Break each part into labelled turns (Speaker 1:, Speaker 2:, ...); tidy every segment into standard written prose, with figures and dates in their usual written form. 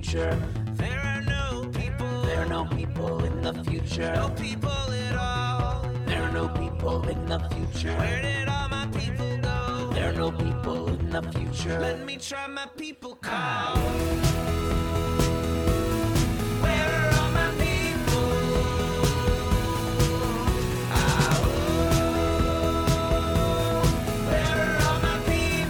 Speaker 1: future.
Speaker 2: There are no people.
Speaker 1: There are no people in the future.
Speaker 2: No people at all.
Speaker 1: There are no people in the future.
Speaker 2: Where did all my people go?
Speaker 1: There are no people in the future.
Speaker 2: Let me try my people call. Where are all my people? Ah, oh. Where are all my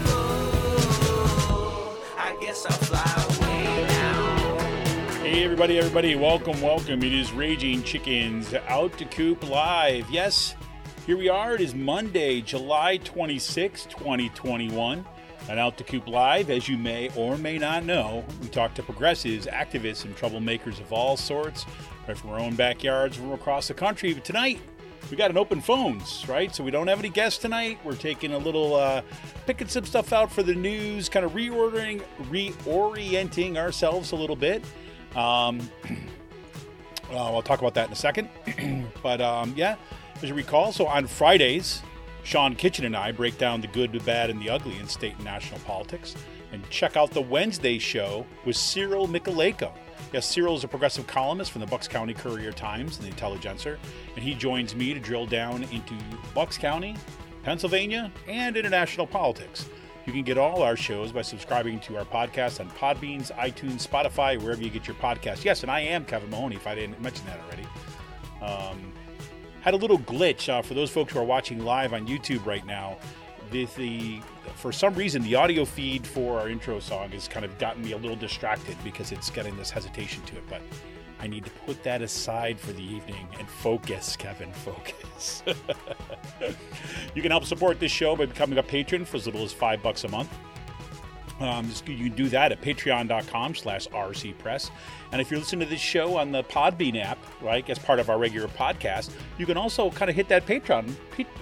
Speaker 2: people? I guess I'll fly away now.
Speaker 3: Hey everybody, welcome. It is Raging Chickens Out to Coop Live. Yes, here we are. It is Monday, July 26, 2021. And Out to Coop Live, as you may or may not know, we talk to progressives, activists, and troublemakers of all sorts, right from our own backyards from across the country. But tonight, we got an open phones, right? So we don't have any guests tonight. We're taking a little, picking some stuff out for the news, kind of reorienting ourselves a little bit. I'll talk about that in a second. But yeah, as you recall, so on Fridays, Sean Kitchen and I break down the good, the bad, and the ugly in state and national politics. And check out the Wednesday show with Cyril Michaleko. Yes, Cyril is a progressive columnist from the Bucks County Courier-Times and the Intelligencer. And he joins me to drill down into Bucks County, Pennsylvania, and international politics. You can get all our shows by subscribing to our podcast on Podbeans, iTunes, Spotify, wherever you get your podcast. Yes, and I am Kevin Mahoney, if I didn't mention that already. Had a little glitch for those folks who are watching live on YouTube right now. For some reason, the audio feed for our intro song has kind of gotten me a little distracted because it's getting this hesitation to it. But I need to put that aside for the evening and focus, Kevin, focus. You can help support this show by becoming a patron for as little as $5 a month. You can do that at patreon.com/rcpress. And if you're listening to this show on the Podbean app, right, as part of our regular podcast, you can also kind of hit that patron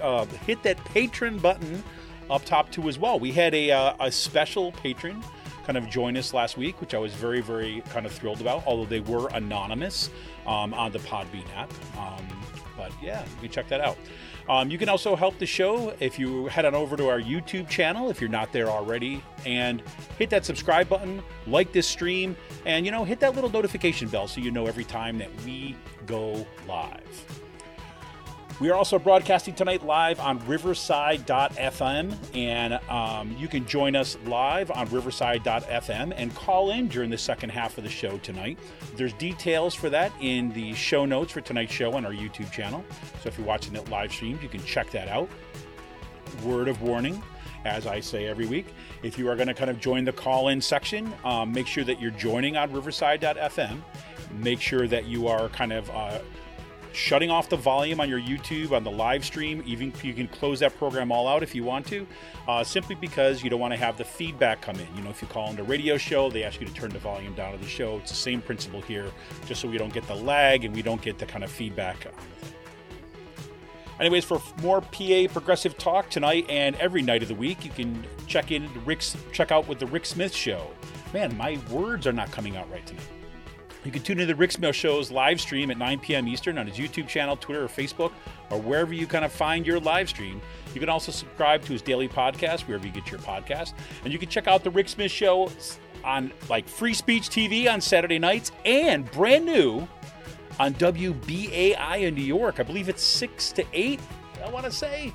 Speaker 3: button up top too as well. We had a special patron kind of join us last week, which I was very, very kind of thrilled about, although they were anonymous on the Podbean app. But yeah, you can check that out. You can also help the show if you head on over to our YouTube channel, if you're not there already, and hit that subscribe button, like this stream, and, hit that little notification bell so you know every time that we go live. We are also broadcasting tonight live on Riverside.fm, and you can join us live on Riverside.fm and call in during the second half of the show tonight. There's details for that in the show notes for tonight's show on our YouTube channel. So if you're watching it live streamed, you can check that out. Word of warning, as I say every week, if you are going to kind of join the call-in section, make sure that you're joining on Riverside.fm. Make sure that you are kind of shutting off the volume on your YouTube on the live stream. Even you can close that program all out if you want to, simply because you don't want to have the feedback come in. If you call in a radio show, they ask you to turn the volume down of the show. It's the same principle here, just so we don't get the lag and we don't get the kind of feedback on the thing. Anyways, for more PA progressive talk tonight and every night of the week, you can check out with the Rick Smith Show. Man, my words are not coming out right tonight. You can tune into the Rick Smith Show's live stream at 9 p.m. Eastern on his YouTube channel, Twitter, or Facebook, or wherever you kind of find your live stream. You can also subscribe to his daily podcast, wherever you get your podcast. And you can check out the Rick Smith Show on Free Speech TV on Saturday nights, and brand new on WBAI in New York. I believe it's 6 to 8, I want to say.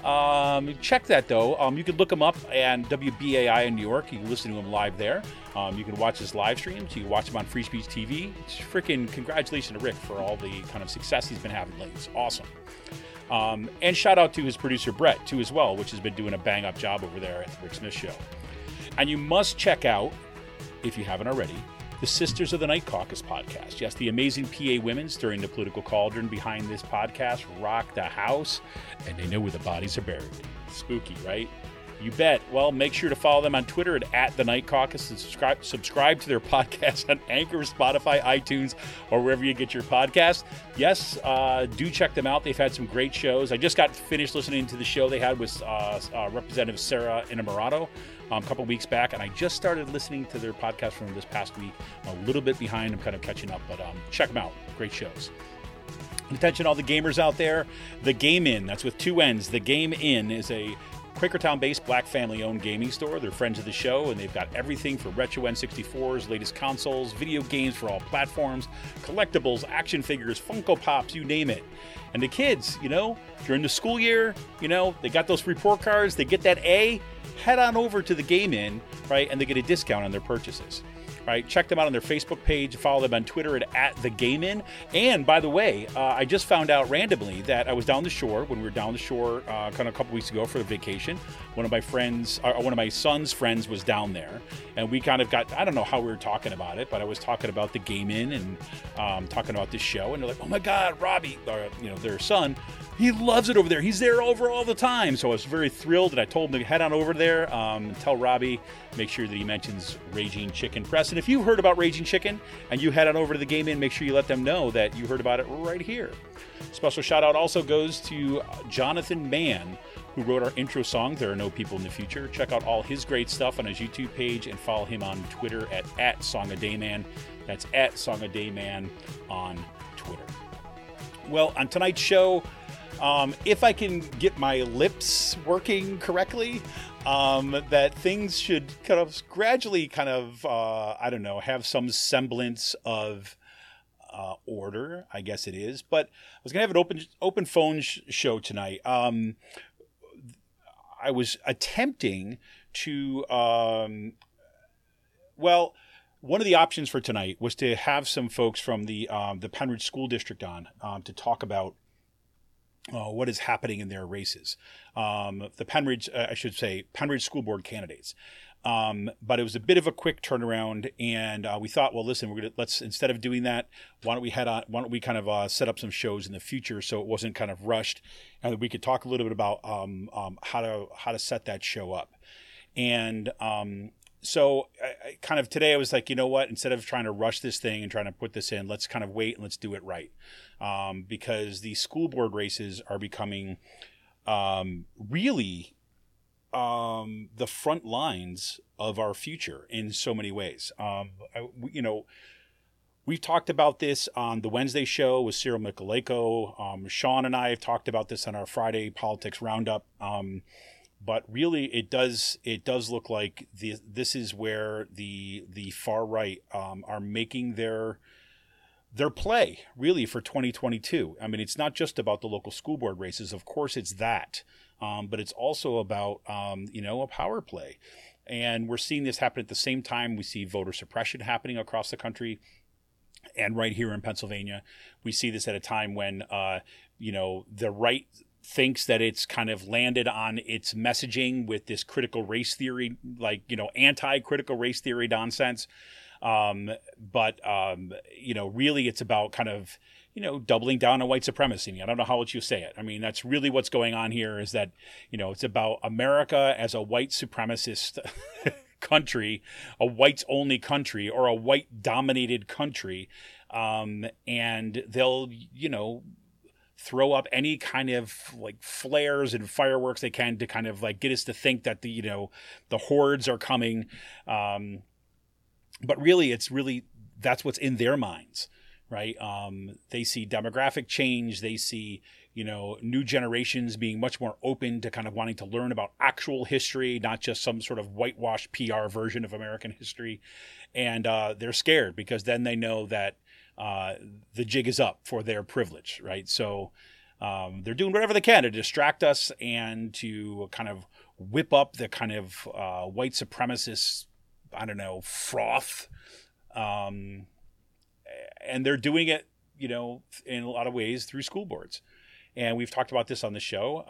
Speaker 3: Check that though. You can look him up and WBAI in New York. You can listen to him live there. You can watch his live streams. You can watch him on Free Speech TV. It's freaking congratulations to Rick for all the kind of success he's been having lately. It's awesome. And shout out to his producer Brett too as well, which has been doing a bang up job over there at the Rick Smith Show. And you must check out, if you haven't already, the Sisters of the Night Caucus podcast. Yes, the amazing PA women stirring the political cauldron behind this podcast rock the house, and they know where the bodies are buried. Spooky, right? You bet. Well, make sure to follow them on Twitter at The Night Caucus and subscribe to their podcast on Anchor, Spotify, iTunes, or wherever you get your podcast. Yes, do check them out. They've had some great shows. I just got finished listening to the show they had with Representative Sarah Innamorato a couple weeks back, and I just started listening to their podcast from this past week. I'm a little bit behind. I'm kind of catching up, but check them out. Great shows. And attention all the gamers out there. The Game In, that's with two N's. The Game In is a Quakertown-based black family-owned gaming store. They're friends of the show, and they've got everything for retro N64s, latest consoles, video games for all platforms, collectibles, action figures, Funko Pops, you name it. And the kids, during the school year, they got those report cards, they get that A, head on over to the Game Inn, right, and they get a discount on their purchases. Right, check them out on their Facebook page. Follow them on Twitter at The Game Inn. And by the way, I just found out randomly that I was down the shore when we were down the shore kind of a couple weeks ago for a vacation. One of my son's friends was down there, and we kind of got, I don't know how we were talking about it, but I was talking about The Game Inn and talking about this show, and they're like, "Oh my God, Robbie," their son, he loves it over there. He's there over all the time. So I was very thrilled, and I told him to head on over there and tell Robbie, make sure that he mentions Raging Chicken Press. And if you've heard about Raging Chicken and you head on over to the Game Inn, make sure you let them know that you heard about it right here. Special shout out also goes to Jonathan Mann, who wrote our intro song, There Are No People in the Future. Check out all his great stuff on his YouTube page and follow him on Twitter at SongADayMan. That's at SongADayMan on Twitter. Well, on tonight's show, if I can get my lips working correctly, that things should kind of gradually have some semblance of order, I guess it is. But I was going to have an open phone show tonight. I was attempting to, one of the options for tonight was to have some folks from the Pennridge School District on to talk about what is happening in their races. The Pennridge School Board candidates. But it was a bit of a quick turnaround, and we thought, well, listen, let's instead of doing that, why don't we kind of set up some shows in the future so it wasn't kind of rushed, and we could talk a little bit about how to set that show up. And so I kind of today I was like, you know what? Instead of trying to rush this thing and trying to put this in, let's kind of wait and let's do it right, because the school board races are becoming really the front lines of our future in so many ways. We've talked about this on the Wednesday show with Cyril Michaleko. Sean and I have talked about this on our Friday Politics Roundup. But really, it does look like this is where the far right are making their play really for 2022. I mean, it's not just about the local school board races. Of course, it's that, but it's also about a power play, and we're seeing this happen at the same time. We see voter suppression happening across the country, and right here in Pennsylvania, we see this at a time when the right thinks that it's kind of landed on its messaging with this critical race theory, anti-critical race theory nonsense. But really it's about kind of, doubling down on white supremacy. I don't know how else you say it. I mean, that's really what's going on here, is that, it's about America as a white supremacist country, a whites only country, or a white dominated country. And they'll, throw up any kind of flares and fireworks they can to kind of get us to think that the hordes are coming. But really, that's what's in their minds, right? They see demographic change. They see, new generations being much more open to kind of wanting to learn about actual history, not just some sort of whitewashed PR version of American history. And they're scared because then they know that the jig is up for their privilege, right? So they're doing whatever they can to distract us and to kind of whip up the kind of white supremacist, froth. And they're doing it, in a lot of ways through school boards. And we've talked about this on the show.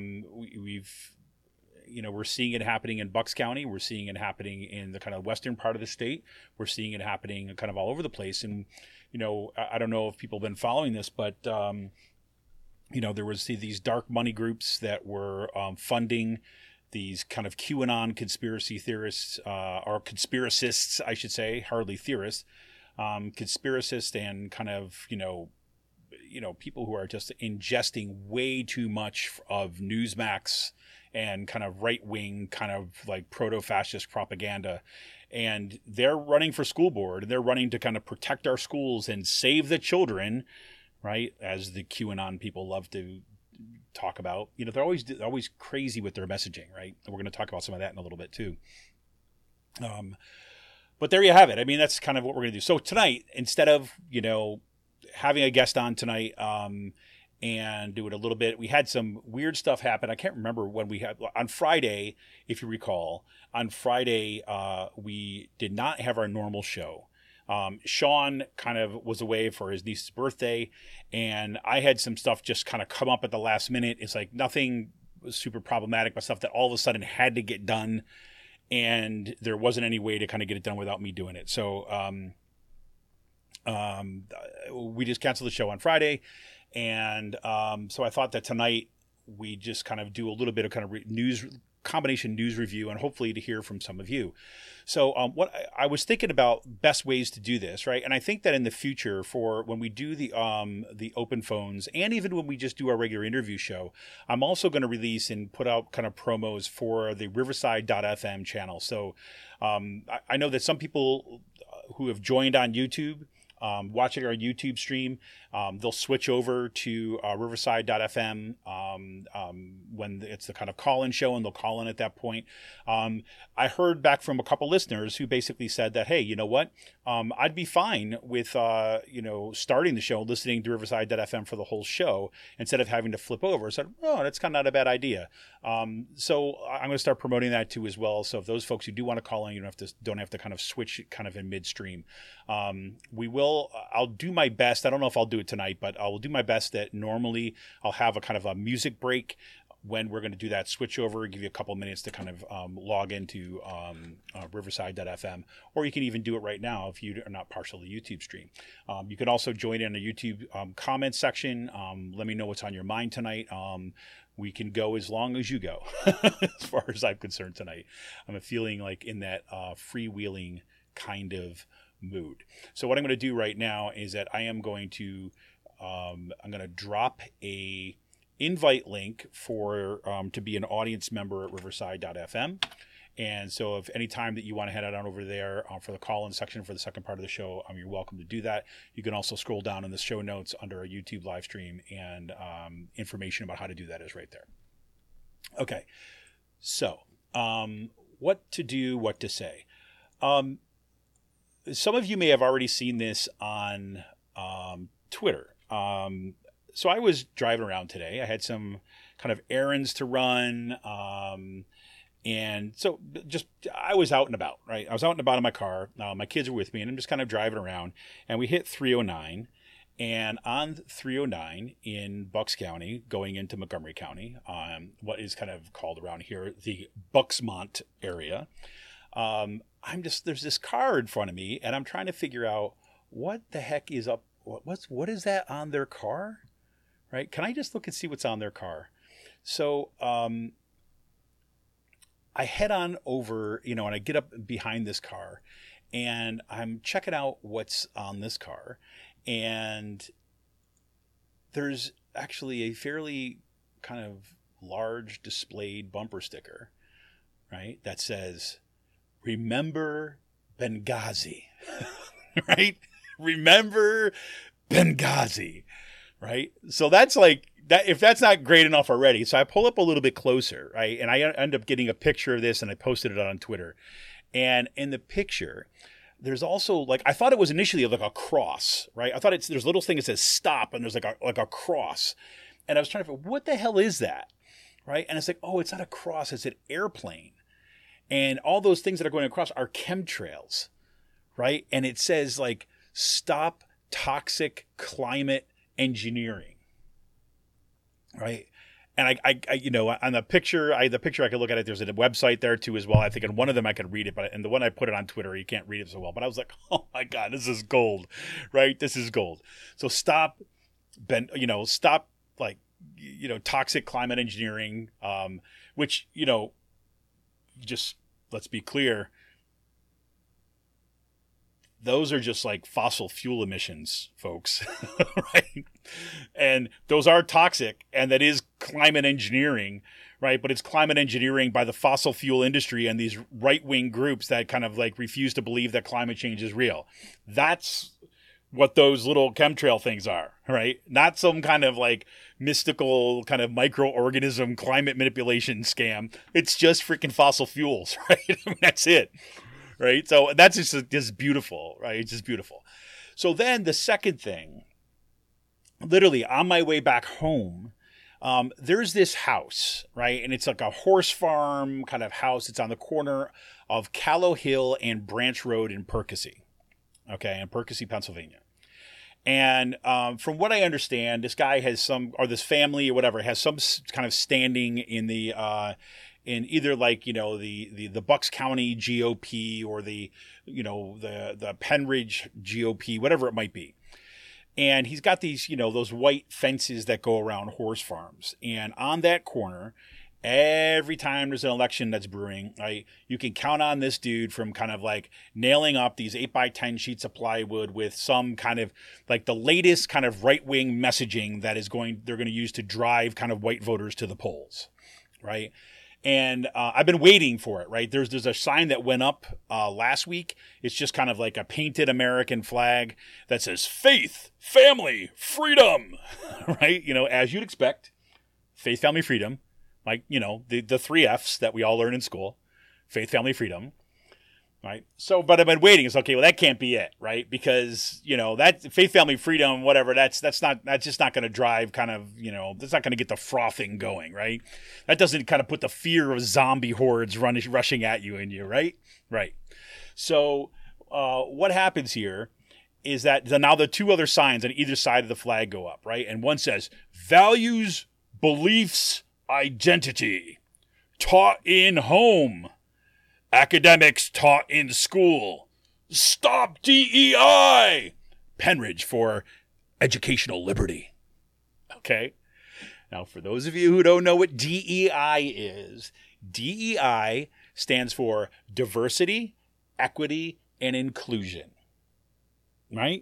Speaker 3: We're seeing it happening in Bucks County. We're seeing it happening in the kind of western part of the state. We're seeing it happening kind of all over the place. And I don't know if people have been following this, but, there was these dark money groups that were funding these kind of QAnon conspiracy theorists, or conspiracists, I should say, hardly theorists, conspiracists and kind of, people who are just ingesting way too much of Newsmax and kind of right-wing kind of proto-fascist propaganda. And they're running for school board, and they're running to kind of protect our schools and save the children, right? As the QAnon people love to talk about. They're always crazy with their messaging, right? And we're going to talk about some of that in a little bit too. But there you have it. I mean, that's kind of what we're going to do. So tonight, instead of, having a guest on tonight, and do it a little bit, we had some weird stuff happen. I can't remember when we had on Friday, if you recall, on Friday, we did not have our normal show. Sean kind of was away for his niece's birthday, and I had some stuff just kind of come up at the last minute. It's like nothing was super problematic, but stuff that all of a sudden had to get done, and there wasn't any way to kind of get it done without me doing it. So we just canceled the show on Friday, and so I thought that tonight we just kind of do a little bit of kind of combination news review, and hopefully to hear from some of you. So what I was thinking about best ways to do this, right? And I think that in the future, for when we do the open phones, and even when we just do our regular interview show, I'm also going to release and put out kind of promos for the Riverside.fm channel. So I know that some people who have joined on YouTube, watching our YouTube stream, they'll switch over to Riverside.fm when it's the kind of call-in show, and they'll call in at that point. I heard back from a couple listeners who basically said that, hey, you know what? I'd be fine with starting the show, listening to Riverside.fm for the whole show instead of having to flip over. I said, oh, that's kind of not a bad idea. So I'm going to start promoting that too as well. So if those folks who do want to call in, you don't have to kind of switch kind of in midstream. I'll do my best. I don't know if I'll do it tonight, but I will do my best that normally I'll have a kind of a music break when we're going to do that switch over, give you a couple minutes to kind of log into Riverside.fm, or you can even do it right now if you are not partial to the YouTube stream. You can also join in the YouTube comment section. Let me know what's on your mind tonight. We can go as long as you go, as far as I'm concerned tonight. I'm feeling like in that freewheeling kind of mood. So what I'm going to do right now is that I am going to drop a invite link for to be an audience member at Riverside.fm. And so if any time that you want to head on over there for the call-in section for the second part of the show, you're welcome to do that. You can also scroll down in the show notes under our YouTube live stream, and information about how to do that is right there. Okay, so what to do, what to say. Some of you may have already seen this on Twitter. So I was driving around today. I had some kind of errands to run. And so I was out and about, right? I was out and about in my car. My kids were with me, and I'm just kind of driving around. And we hit 309. And on 309 in Bucks County, going into Montgomery County, what is kind of called around here the Bucksmont area, there's this car in front of me, and I'm trying to figure out what the heck is up. What is that on their car? Right? Can I just look and see what's on their car? So I head on over, and I get up behind this car, and I'm checking out what's on this car. And there's actually a fairly kind of large displayed bumper sticker, right? That says, "Remember Benghazi," right? Remember Benghazi, right? So that's like that. If that's not great enough already, so I pull up a little bit closer, right? And I end up getting a picture of this, and I posted it on Twitter. And in the picture, there's also I thought it was initially like a cross, right? I thought there's a little thing that says stop, and there's like a cross. And I was trying to figure, what the hell is that, right? And it's like, oh, it's not a cross, it's an airplane. And all those things that are going across are chemtrails, right? And it says stop toxic climate engineering, right? And I on the picture I could look at it. There's a website there too as well. I think in one of them I could read it, and the one I put it on Twitter, you can't read it so well. But I was like, oh my God, this is gold, right? This is gold. So stop toxic climate engineering, which just let's be clear. Those are just like fossil fuel emissions, folks, right? And those are toxic, and that is climate engineering, right? But it's climate engineering by the fossil fuel industry and these right-wing groups that kind of refuse to believe that climate change is real. That's what those little chemtrail things are, right? Not some kind of like mystical kind of microorganism climate manipulation scam. It's just freaking fossil fuels, right? I mean, that's it, right? So that's just beautiful, right? It's just beautiful. So then the second thing, literally on my way back home, there's this house, right? And it's like a horse farm kind of house. It's on the corner of Callow Hill and Branch Road in Percy, okay, in Percy, Pennsylvania. And from what I understand, this guy has some, or this family or whatever, has some kind of standing in the, in either like, you know, the Bucks County GOP or the, you know, the Penridge GOP, whatever it might be. And he's got these, you know, those white fences that go around horse farms. And on that corner, every time there's an election that's brewing, right, you can count on this dude from kind of like nailing up these 8x10 sheets of plywood with some kind of like the latest kind of right-wing messaging that they're going to use to drive kind of white voters to the polls, right? And I've been waiting for it, right? There's a sign that went up last week. It's just kind of like a painted American flag that says faith, family, freedom, right? You know, as you'd expect, faith, family, freedom, like, you know, the 3 F's that we all learn in school, faith, family, freedom, right? So, but I've been waiting. It's okay. Well, that can't be it, right? Because, you know, that faith, family, freedom, whatever, that's just not going to drive kind of, you know, that's not going to get the frothing going, right? That doesn't kind of put the fear of zombie hordes rushing at you in you, right? Right. So, what happens here is that now the 2 other signs on either side of the flag go up, right? And one says values, beliefs, identity, taught in home. Academics taught in school. Stop DEI. Penridge for educational liberty. Okay. Now, for those of you who don't know what DEI is, DEI stands for diversity, equity, and inclusion. Right?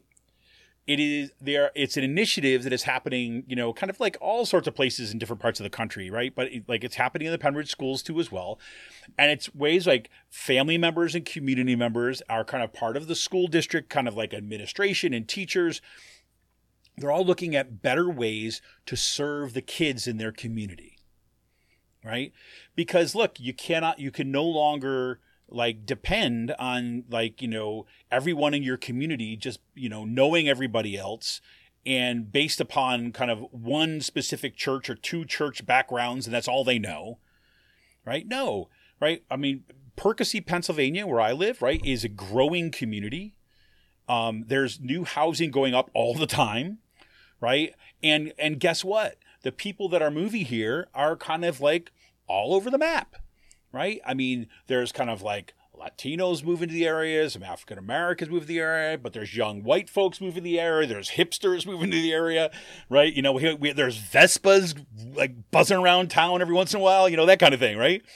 Speaker 3: It's an initiative that is happening, you know, kind of like all sorts of places in different parts of the country, right? But it's happening in the Penridge schools too as well. And it's ways like family members and community members are kind of part of the school district, kind of like administration and teachers. They're all looking at better ways to serve the kids in their community, right? Because look, you can no longer like depend on like, you know, everyone in your community just, you know, knowing everybody else and based upon kind of one specific church or 2 church backgrounds and that's all they know, right? No, right? I mean, Percy, Pennsylvania, where I live, right, is a growing community. There's new housing going up all the time, right? And guess what? The people that are moving here are kind of like all over the map. Right? I mean, there's kind of like Latinos moving to the area, some African Americans moving to the area, but there's young white folks moving to the area. There's hipsters moving to the area, right? You know, there's Vespas like buzzing around town every once in a while, you know, that kind of thing, right?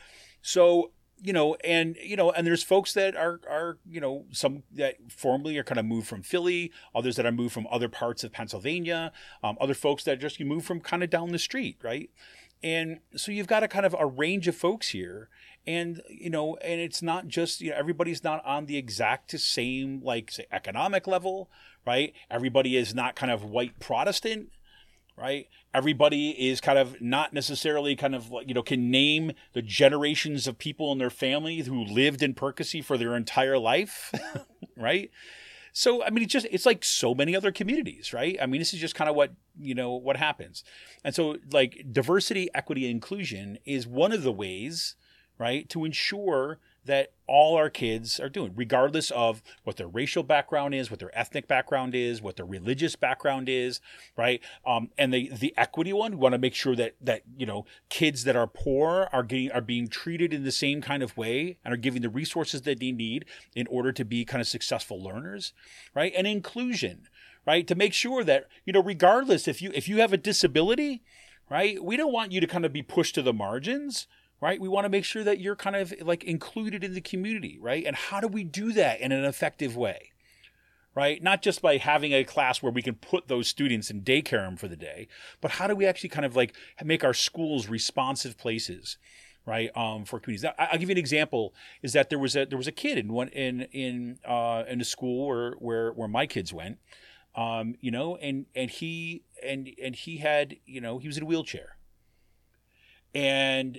Speaker 3: So, and there's folks that are, some that formerly are kind of moved from Philly, others that are moved from other parts of Pennsylvania, other folks that just move from kind of down the street, right? And so you've got a kind of a range of folks here. And, and it's not just, everybody's not on the exact same, like, say, economic level, right? Everybody is not kind of white Protestant, right? Everybody is kind of not necessarily kind of, can name the generations of people in their family who lived in Percy for their entire life, right? So, I mean, it's like so many other communities, right? I mean, this is just kind of what happens. And so, like, diversity, equity, and inclusion is one of the ways, right, to ensure that all our kids are doing, regardless of what their racial background is, what their ethnic background is, what their religious background is, right? And the equity one, we want to make sure that kids that are poor are being treated in the same kind of way and are given the resources that they need in order to be kind of successful learners, right? And inclusion, right? To make sure that, regardless if you have a disability, right? We don't want you to kind of be pushed to the margins. Right? We want to make sure that you're kind of like included in the community, right? And how do we do that in an effective way, right? Not just by having a class where we can put those students in daycare for the day, but how do we actually kind of like make our schools responsive places right? For communities. Now, I'll give you an example. Is that there was a kid in a school where my kids went, and he had, he was in a wheelchair, and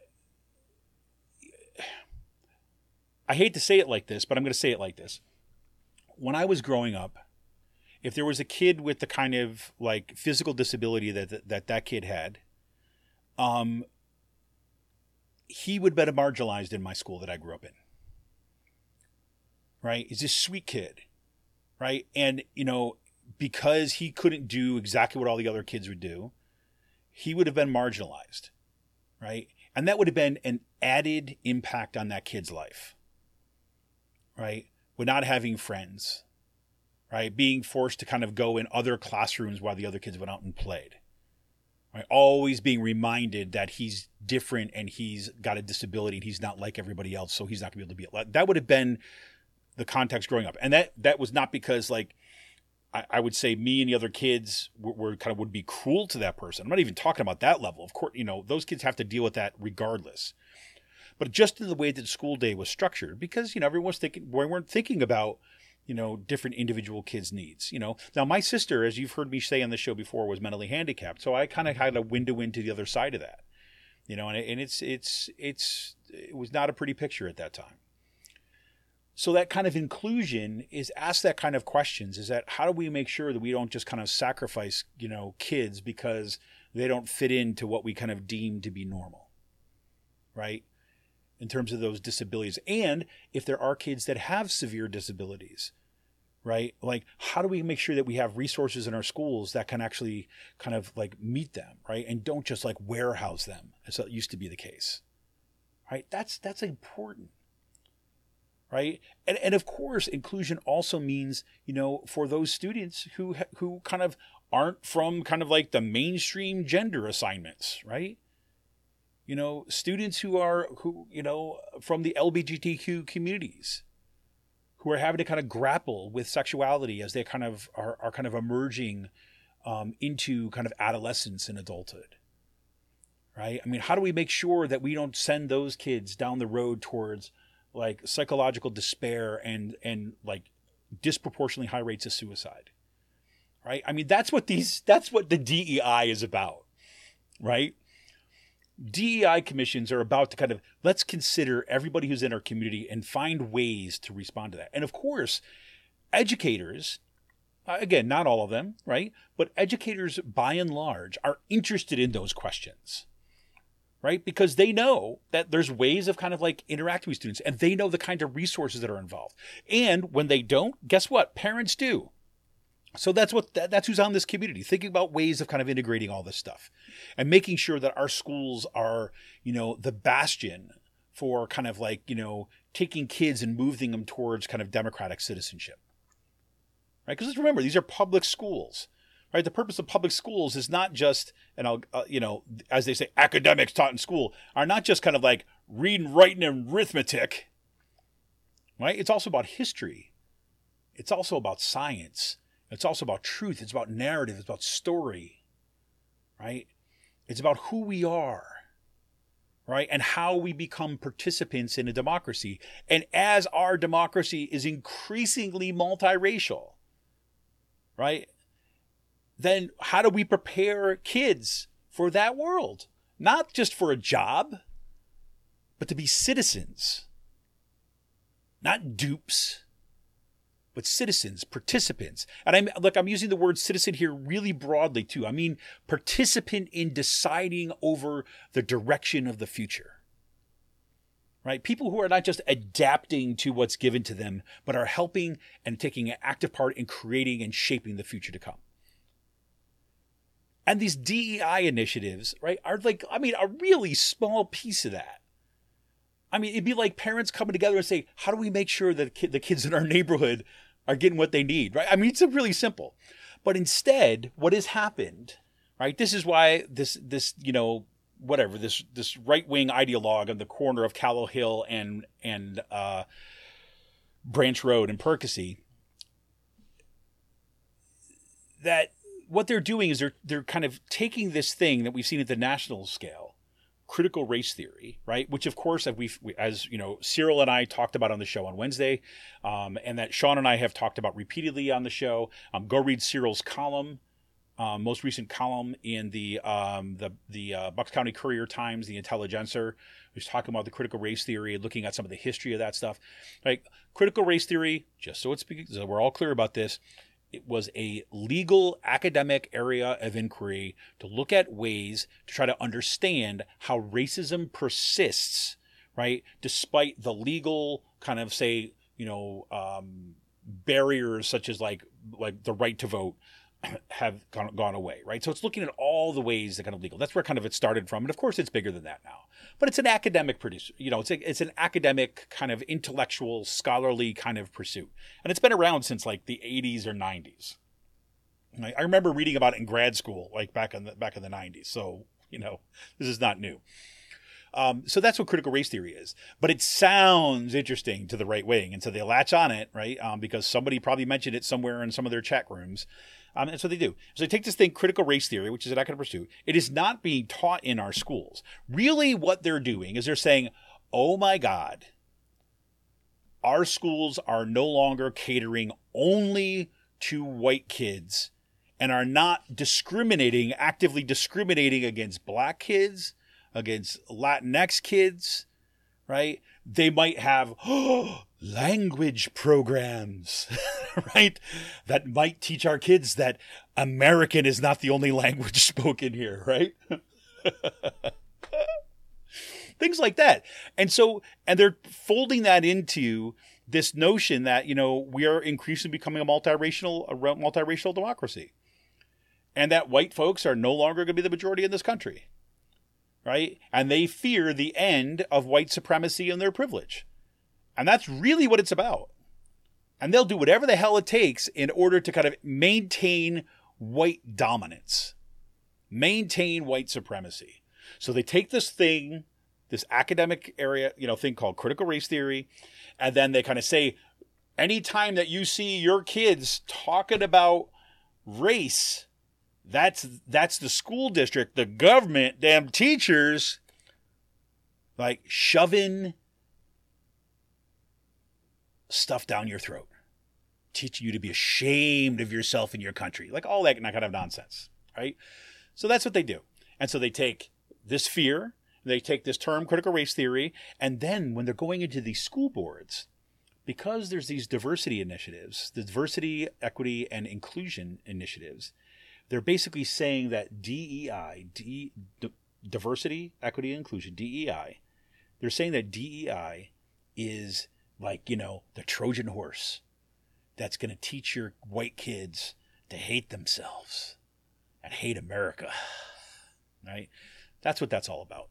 Speaker 3: I hate to say it like this, but I'm going to say it like this. When I was growing up, if there was a kid with the kind of like physical disability that kid had, he would have been marginalized in my school that I grew up in. Right? He's this sweet kid, right? And, because he couldn't do exactly what all the other kids would do, he would have been marginalized, right? And that would have been an added impact on that kid's life, right? With not having friends, right? Being forced to kind of go in other classrooms while the other kids went out and played, right? Always being reminded that he's different and he's got a disability and he's not like everybody else, so he's not going to be able to be. That would have been the context growing up. And that was not because, like, I would say me and the other kids were kind of would be cruel to that person. I'm not even talking about that level. Of course, those kids have to deal with that regardless. But just in the way that school day was structured, because, everyone's thinking, we weren't thinking about, different individual kids' needs. Now my sister, as you've heard me say on the show before, was mentally handicapped. So I kind of had a window into the other side of that, and it was not a pretty picture at that time. So that kind of inclusion is ask that kind of questions, is that how do we make sure that we don't just kind of sacrifice, kids because they don't fit into what we kind of deem to be normal, right? In terms of those disabilities. And if there are kids that have severe disabilities, right? Like, how do we make sure that we have resources in our schools that can actually kind of like meet them, right? And don't just like warehouse them, as it used to be the case, right? That's important. Right. And of course, inclusion also means, for those students who kind of aren't from kind of like the mainstream gender assignments. Right. Students who from the LGBTQ communities who are having to kind of grapple with sexuality as they kind of are kind of emerging into kind of adolescence and adulthood. Right. I mean, how do we make sure that we don't send those kids down the road towards like psychological despair and like disproportionately high rates of suicide, right? I mean, that's what the DEI is about, right? DEI commissions are about to kind of, let's consider everybody who's in our community and find ways to respond to that. And of course, educators, again, not all of them, right? But educators by and large are interested in those questions. Right? Because they know that there's ways of kind of like interacting with students, and they know the kind of resources that are involved. And when they don't, guess what? Parents do. So that's who's on this community, thinking about ways of kind of integrating all this stuff and making sure that our schools are, the bastion for kind of like, taking kids and moving them towards kind of democratic citizenship. Right? Because let's remember, these are public schools. Right, the purpose of public schools is not just, and as they say, academics taught in school are not just kind of like reading, writing, and arithmetic. Right? It's also about history. It's also about science. It's also about truth. It's about narrative. It's about story. Right? It's about who we are. Right? And how we become participants in a democracy. And as our democracy is increasingly multiracial, right? Then how do we prepare kids for that world? Not just for a job, but to be citizens. Not dupes, but citizens, participants. And I'm using the word citizen here really broadly too. I mean, participant in deciding over the direction of the future. Right? People who are not just adapting to what's given to them, but are helping and taking an active part in creating and shaping the future to come. And these DEI initiatives, right, are like, a really small piece of that. I mean, it'd be like parents coming together and say, how do we make sure that the kids in our neighborhood are getting what they need, right? I mean, it's really simple. But instead, what has happened, right, this is why this right-wing ideologue on the corner of Callow Hill and Branch Road in Percy, that what they're doing is they're kind of taking this thing that we've seen at the national scale, critical race theory, right? Which, of course, as you know, Cyril and I talked about on the show on Wednesday, and that Sean and I have talked about repeatedly on the show. Go read Cyril's column, most recent column in the Bucks County Courier-Times, the Intelligencer. He's talking about the critical race theory and looking at some of the history of that stuff. Like critical race theory, just so we're all clear about this, it was a legal academic area of inquiry to look at ways to try to understand how racism persists, right? Despite the legal kind of barriers such as like the right to vote have gone away, right? So it's looking at all the ways that kind of legal. That's where kind of it started from, and of course it's bigger than that now. But it's an academic producer, it's an academic kind of intellectual, scholarly kind of pursuit, and it's been around since like the 80s or 90s. I remember reading about it in grad school, like back in the 90s. So this is not new. So that's what critical race theory is. But it sounds interesting to the right wing, and so they latch on it, right? Because somebody probably mentioned it somewhere in some of their chat rooms. And so they do. So they take this thing, critical race theory, which is an academic pursuit. It is not being taught in our schools. Really what they're doing is they're saying, oh my God, our schools are no longer catering only to white kids and are not actively discriminating against black kids, against Latinx kids, right? They might have language programs, right? That might teach our kids that American is not the only language spoken here, right? Things like that. And they're folding that into this notion that, we are increasingly becoming a multiracial democracy. And that white folks are no longer going to be the majority in this country. Right? And they fear the end of white supremacy and their privilege. And that's really what it's about. And they'll do whatever the hell it takes in order to kind of maintain white dominance, maintain white supremacy. So they take this thing, this academic area, thing called critical race theory, and then they kind of say, anytime that you see your kids talking about race, that's the school district, the government, damn teachers, like shoving stuff down your throat, teaching you to be ashamed of yourself and your country, like all that kind of nonsense, right? So that's what they do. And so they take this fear, they take this term, critical race theory, and then when they're going into these school boards, because there's these diversity initiatives, the diversity, equity, and inclusion initiatives, they're basically saying that DEI, diversity, equity, and inclusion, DEI, they're saying that DEI is like, the Trojan horse that's going to teach your white kids to hate themselves and hate America, right? That's what that's all about.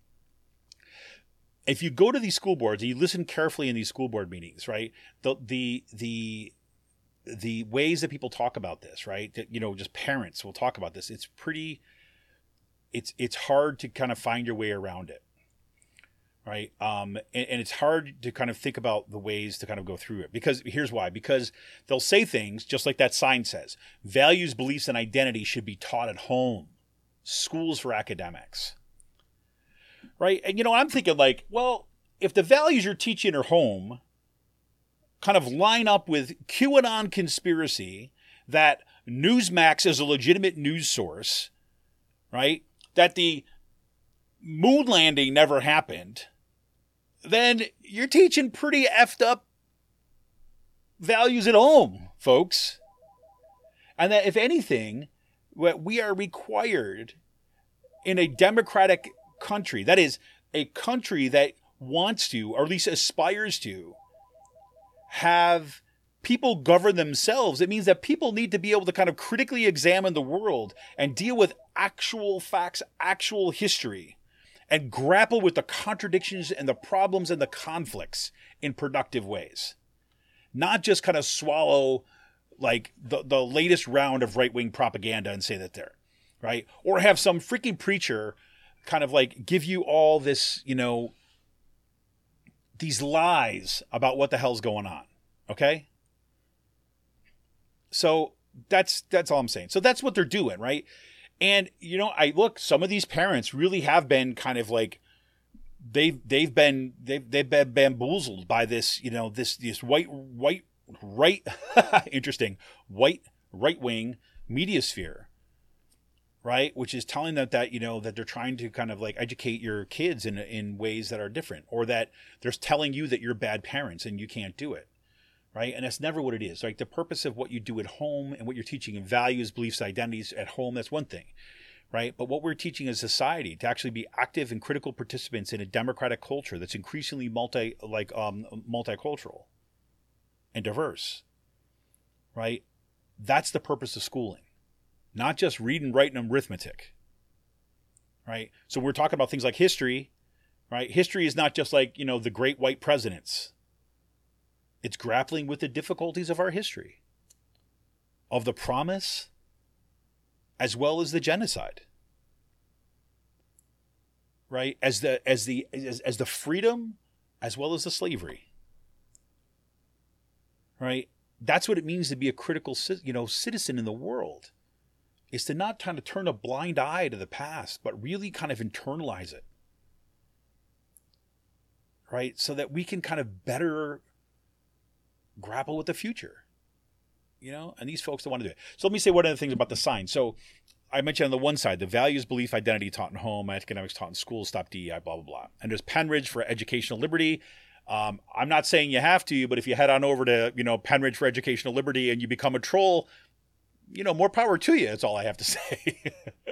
Speaker 3: If you go to these school boards and you listen carefully in these school board meetings, right, the ways that people talk about this, right? That, just parents will talk about this. It's hard to kind of find your way around it, right? And it's hard to kind of think about the ways to kind of go through it, because here's why. Because they'll say things just like that sign says, values, beliefs, and identity should be taught at home, schools for academics, right? And, I'm thinking like, well, if the values you're teaching at home kind of line up with QAnon conspiracy, that Newsmax is a legitimate news source, right? That the moon landing never happened, then you're teaching pretty effed up values at home, folks. And that if anything, what we are required in a democratic country, that is a country that wants to, or at least aspires to, have people govern themselves. It means that people need to be able to kind of critically examine the world and deal with actual facts, actual history, and grapple with the contradictions and the problems and the conflicts in productive ways. Not just kind of swallow like the latest round of right-wing propaganda and say that they're right. Or have some freaking preacher kind of like give you all this, these lies about what the hell's going on. Okay? So that's all I'm saying. So that's what they're doing, right? And, I look, some of these parents really have been kind of like, they've been bamboozled by this, this white interesting white right-wing media sphere, right? Which is telling them that, that they're trying to kind of like educate your kids in ways that are different, or that they're telling you that you're bad parents and you can't do it. Right. And that's never what it is. Like, the purpose of what you do at home and what you're teaching in values, beliefs, identities at home, that's one thing. Right. But what we're teaching as society to actually be active and critical participants in a democratic culture that's increasingly multicultural and diverse. Right. That's the purpose of schooling, not just reading, writing, and arithmetic. Right. So we're talking about things like history. Right. History is not just like, the great white presidents. It's grappling with the difficulties of our history, of the promise, as well as the genocide. Right? As the freedom, as well as the slavery. Right? That's what it means to be a critical, citizen in the world. Is to not kind of turn a blind eye to the past, but really kind of internalize it. Right? So that we can kind of better grapple with the future, and these folks don't want to do it. So let me say one of the things about the sign. So I mentioned on the one side, the values, belief, identity taught in home, economics taught in schools, stop DEI, blah, blah, blah. And there's Penridge for educational liberty. I'm not saying you have to, but if you head on over to, Penridge for educational liberty and you become a troll, more power to you. That's all I have to say.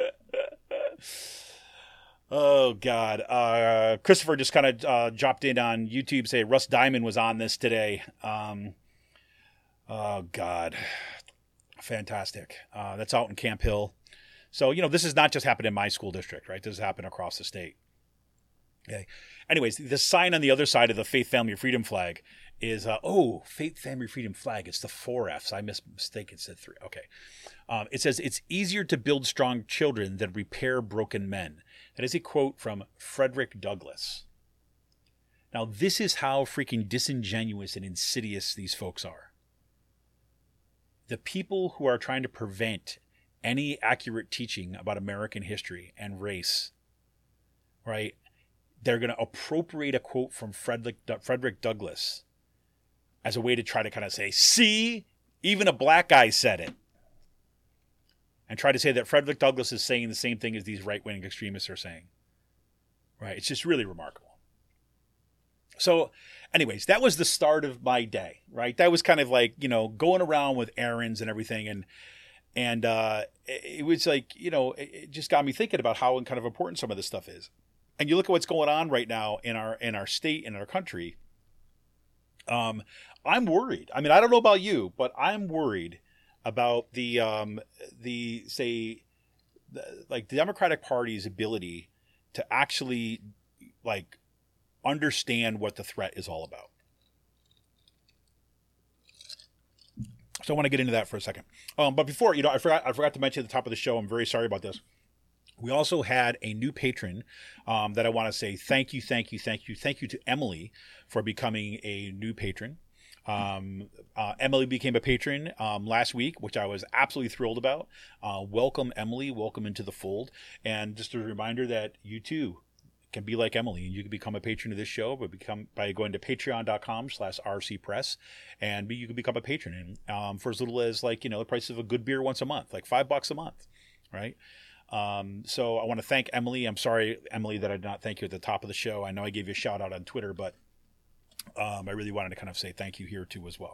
Speaker 3: Oh, God. Christopher just kind of dropped in on YouTube, say Russ Diamond was on this today. Oh, God. Fantastic. That's out in Camp Hill. So, this has not just happened in my school district, right? This has happened across the state. Okay. Anyways, the sign on the other side of the Faith, Family, Freedom flag is, Faith, Family, Freedom flag. It's the 4 Fs. I mistaken, it said 3. Okay. It says, it's easier to build strong children than repair broken men. That is a quote from Frederick Douglass. Now, this is how freaking disingenuous and insidious these folks are. The people who are trying to prevent any accurate teaching about American history and race, right? They're going to appropriate a quote from Frederick Douglass as a way to try to kind of say, see, even a black guy said it. And try to say that Frederick Douglass is saying the same thing as these right-wing extremists are saying. Right? It's just really remarkable. So, anyways, that was the start of my day, right? That was kind of like, going around with errands and everything. And it was like, it just got me thinking about how kind of important some of this stuff is. And you look at what's going on right now in our state, in our country. I'm worried. I mean, I don't know about you, but I'm worried about the Democratic Party's ability to actually understand what the threat is all about. So I want to get into that for a second. But before, I forgot to mention at the top of the show, I'm very sorry about this. We also had a new patron that I want to say thank you to Emily for becoming a new patron. Emily became a patron last week, which I was absolutely thrilled about. Welcome, Emily. Welcome into the fold. And just a reminder that you too can be like Emily, and you can become a patron of this show by going to patreon.com/rcpress, and you can become a patron. And for as little as the price of a good beer once a month, like $5 a month, right? So I want to thank Emily. I'm sorry, Emily, that I did not thank you at the top of the show. I know I gave you a shout out on Twitter, but I really wanted to kind of say thank you here too as well.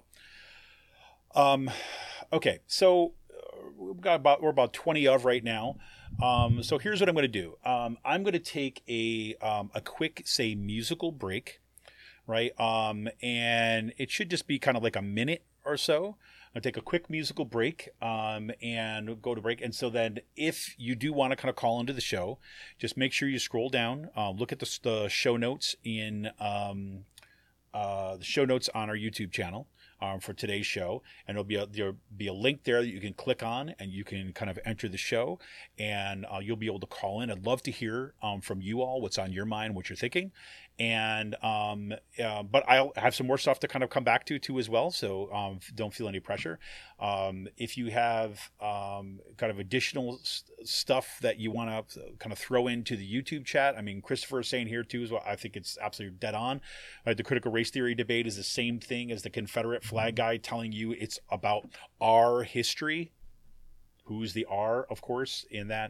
Speaker 3: Okay, so we're about 20 of right now. So here's what I'm going to do. I'm going to take a quick, musical break, right? And it should just be kind of like a minute or so. I'll take a quick musical break, and go to break. And so then if you do want to kind of call into the show, just make sure you scroll down, look at the show notes in the show notes on our YouTube channel. for today's show, and there'll be a link there that you can click on, and you can kind of enter the show, and you'll be able to call in. I'd love to hear from you all what's on your mind, what you're thinking, and but I'll have some more stuff to kind of come back to as well. So don't feel any pressure. If you have kind of additional stuff that you want to kind of throw into the YouTube chat, I mean, Christopher is saying here too as well. I think it's absolutely dead on. The critical race theory debate is the same thing as the Confederate flag guy telling you it's about our history. Who's the R, of course, in that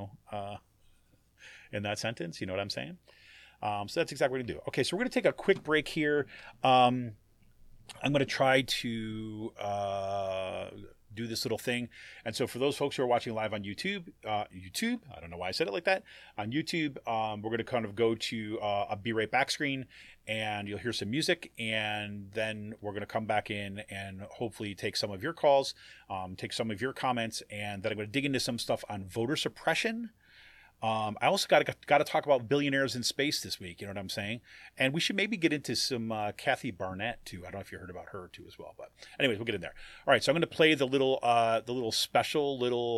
Speaker 3: in that sentence? You know what I'm saying? So that's exactly what we're going to do. Okay, so we're going to take a quick break here. I'm going to try to do this little thing. And so for those folks who are watching live on YouTube, I don't know why I said it like that. On YouTube, we're going to kind of go to a Be Right Back screen, and you'll hear some music. And then we're going to come back in and hopefully take some of your calls, take some of your comments, and then I'm going to dig into some stuff on voter suppression. I also got to talk about billionaires in space this week. You know what I'm saying? And we should maybe get into some Kathy Barnett too. I don't know if you heard about her too as well. But anyways, we'll get in there. All right, so I'm going to play the little special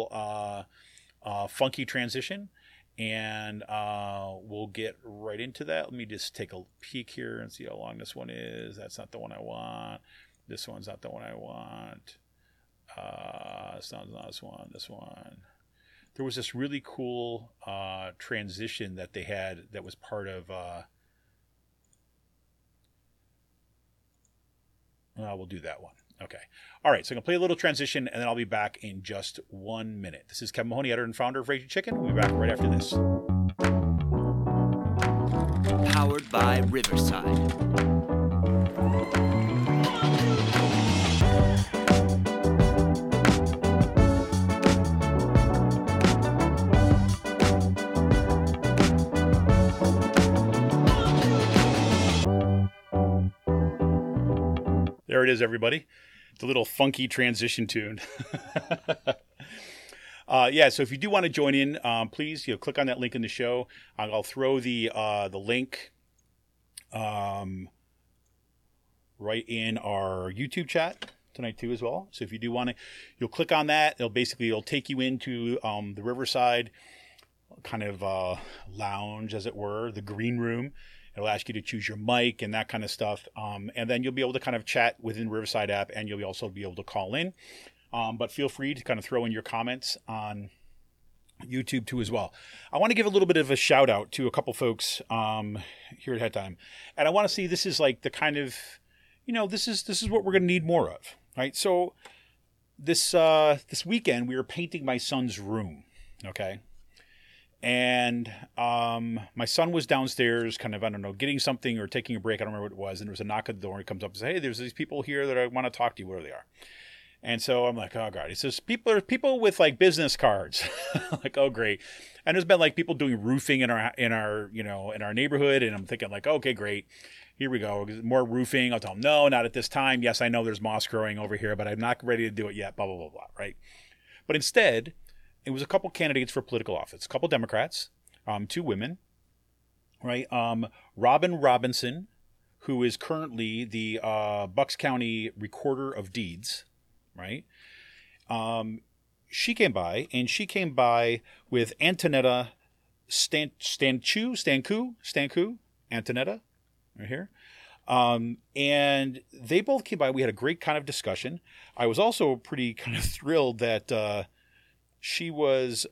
Speaker 3: funky transition, and we'll get right into that. Let me just take a peek here and see how long this one is. That's not the one I want. This one's not the one I want. It's not this one. This one. There was this really cool transition that they had that was part of... we'll do that one. Okay. All right, so I'm going to play a little transition, and then I'll be back in just 1 minute. This is Kevin Mahoney, editor and founder of Raging Chicken. We'll be back right after this.
Speaker 2: Powered by Riverside.
Speaker 3: There it is, everybody. The little funky transition tune. So if you do want to join in, please click on that link in the show. I'll throw the link right in our YouTube chat tonight too as well. So if you do want to, you'll click on that. It'll take you into the Riverside kind of lounge, as it were, the green room. It'll ask you to choose your mic and that kind of stuff. And then you'll be able to kind of chat within Riverside app, and you'll also be able to call in. But feel free to kind of throw in your comments on YouTube too as well. I want to give a little bit of a shout out to a couple folks here at Head Time. And I want to see, this is like the kind of, this is what we're going to need more of, right? So this weekend we were painting my son's room, okay? And my son was downstairs kind of, I don't know, getting something or taking a break. I don't remember what it was. And there was a knock at the door. He comes up and says, "Hey, there's these people here that I want to talk to you, where they are." And so I'm like, oh, God. He says, people with like business cards. Like, oh, great. And there's been like people doing roofing in our neighborhood. And I'm thinking like, okay, great. Here we go. More roofing. I'll tell him, no, not at this time. Yes, I know there's moss growing over here, but I'm not ready to do it yet, blah, blah, blah, blah, right? But instead, it was a couple candidates for political office, a couple Democrats, 2 women, right? Robin Robinson, who is currently the Bucks County Recorder of Deeds, right? She came by with Antonetta Stanku, Antonetta, right here. And they both came by. We had a great kind of discussion. I was also pretty kind of thrilled that she was,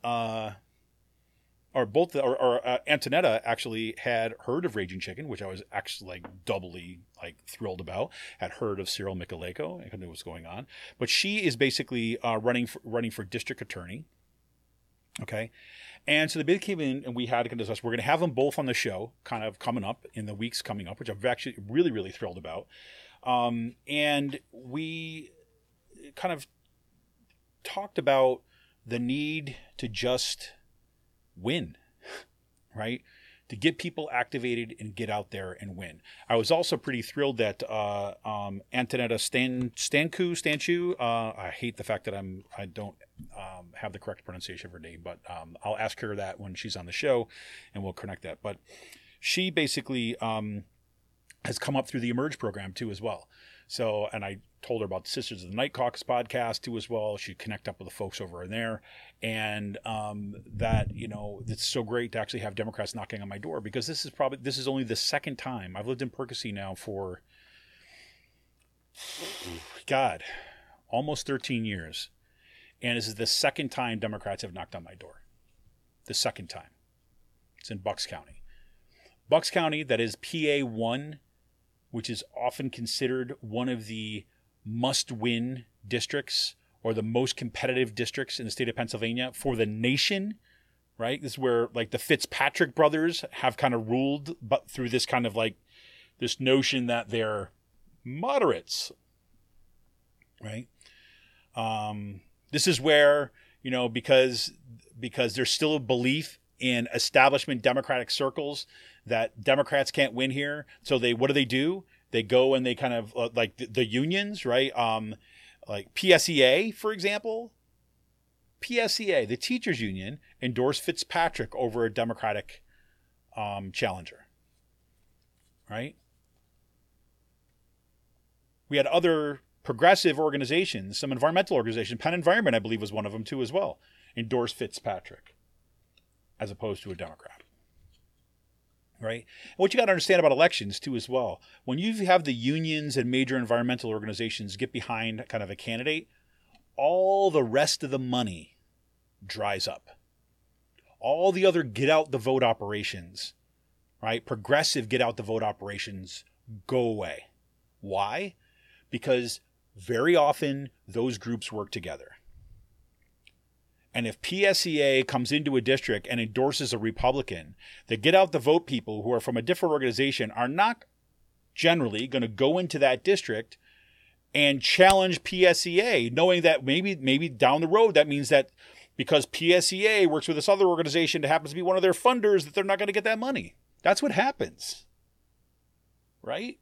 Speaker 3: Antonetta actually had heard of Raging Chicken, which I was actually like doubly like thrilled about. Had heard of Cyril Michaleko and knew what's going on, but she is basically running for district attorney. Okay, and so the bid came in, and we had to discuss. We're going to have them both on the show, kind of coming up in the weeks coming up, which I'm actually really, really thrilled about. And we kind of talked about the need to just win, right? To get people activated and get out there and win. I was also pretty thrilled that Antonetta Stanchu, I hate the fact that I don't have the correct pronunciation of her name, but I'll ask her that when she's on the show, and we'll connect that. But she basically has come up through the Emerge program too as well. So, and I told her about the Sisters of the Night Caucus podcast too as well. She'd connect up with the folks over in there. And that, it's so great to actually have Democrats knocking on my door, because this is only the second time. I've lived in Percy now for, God, almost 13 years. And this is the second time Democrats have knocked on my door. The second time. It's in Bucks County. Bucks County, that is PA 1, which is often considered one of the must-win districts or the most competitive districts in the state of Pennsylvania for the nation, right? This is where like the Fitzpatrick brothers have kind of ruled, but through this kind of like this notion that they're moderates, right? This is where, because there's still a belief in establishment Democratic circles that Democrats can't win here. So what do? They go and they kind of like the unions, right? Like PSEA, for example. PSEA, the teachers union, endorsed Fitzpatrick over a Democratic challenger, right? We had other progressive organizations, some environmental organizations. Penn Environment, I believe, was one of them too as well, endorsed Fitzpatrick as opposed to a Democrat. Right? And what you got to understand about elections too as well, when you have the unions and major environmental organizations get behind kind of a candidate, all the rest of the money dries up. All the other get out the vote operations, right? Progressive get out the vote operations go away. Why? Because very often those groups work together. And if PSEA comes into a district and endorses a Republican, the get out the vote people who are from a different organization are not generally going to go into that district and challenge PSEA, knowing that maybe down the road that means that because PSEA works with this other organization that happens to be one of their funders, that they're not going to get that money. That's what happens. Right?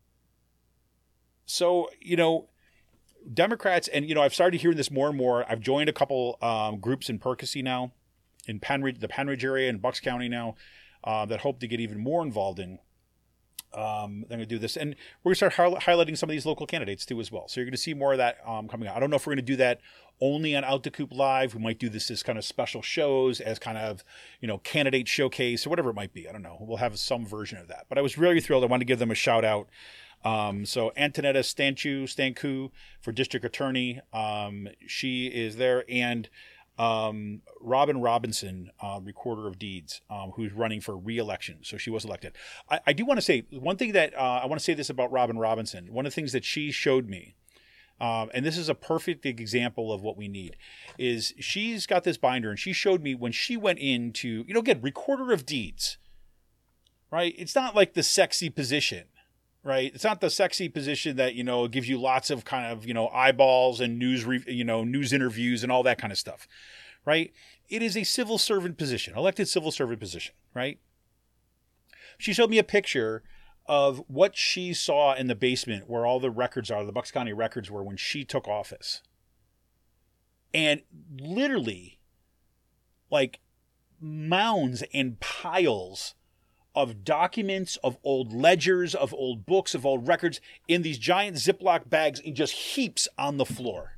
Speaker 3: So, Democrats, and I've started hearing this more and more. I've joined a couple groups in Percy now, in the Penridge area in Bucks County now, that hope to get even more involved in. They're going to do this, and we're going to start highlighting some of these local candidates too as well. So you're going to see more of that coming out. I don't know if we're going to do that only on Out to Coop Live. We might do this as kind of special shows, as kind of candidate showcase or whatever it might be. I don't know. We'll have some version of that. But I was really thrilled. I wanted to give them a shout out. So Antonetta Stanku for district attorney, she is there, and Robin Robinson, recorder of deeds, who's running for re-election. So she was elected. I do want to say one thing that I want to say this about Robin Robinson. One of the things that she showed me, and this is a perfect example of what we need, is she's got this binder, and she showed me when she went into, again, recorder of deeds, right? It's not like the sexy position. Right. It's not the sexy position that, gives you lots of kind of, eyeballs and news interviews and all that kind of stuff. Right. It is a civil servant position, elected civil servant position. Right. She showed me a picture of what she saw in the basement where all the records are, the Bucks County records were when she took office. And literally like mounds and piles of documents, of old ledgers, of old books, of old records in these giant Ziploc bags in just heaps on the floor.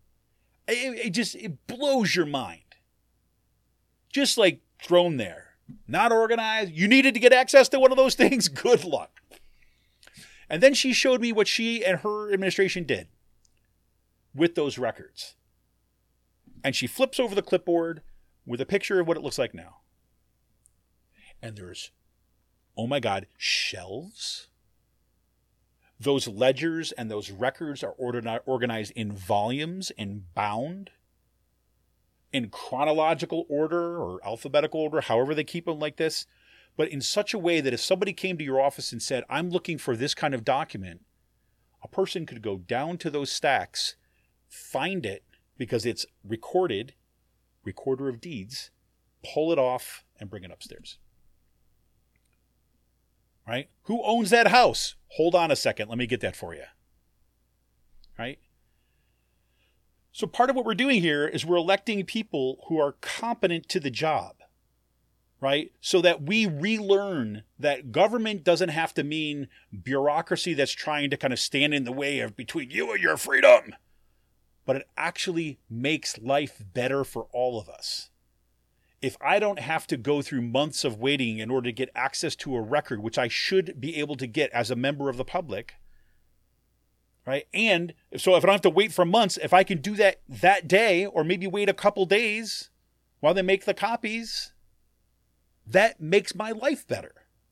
Speaker 3: It blows your mind. Just like thrown there. Not organized. You needed to get access to one of those things? Good luck. And then she showed me what she and her administration did with those records. And she flips over the clipboard with a picture of what it looks like now. And there's, oh my God, shelves. Those ledgers and those records are organized in volumes and bound in chronological order or alphabetical order, however they keep them like this, but in such a way that if somebody came to your office and said, I'm looking for this kind of document, a person could go down to those stacks, find it because it's recorded, recorder of deeds, pull it off and bring it upstairs. Right? Who owns that house? Hold on a second. Let me get that for you. Right? So part of what we're doing here is we're electing people who are competent to the job. right? So that we relearn that government doesn't have to mean bureaucracy that's trying to kind of stand in the way of between you and your freedom, but it actually makes life better for all of us. If I don't have to go through months of waiting in order to get access to a record, which I should be able to get as a member of the public, right? And so if I don't have to wait for months, if I can do that day, or maybe wait a couple days while they make the copies, that makes my life better.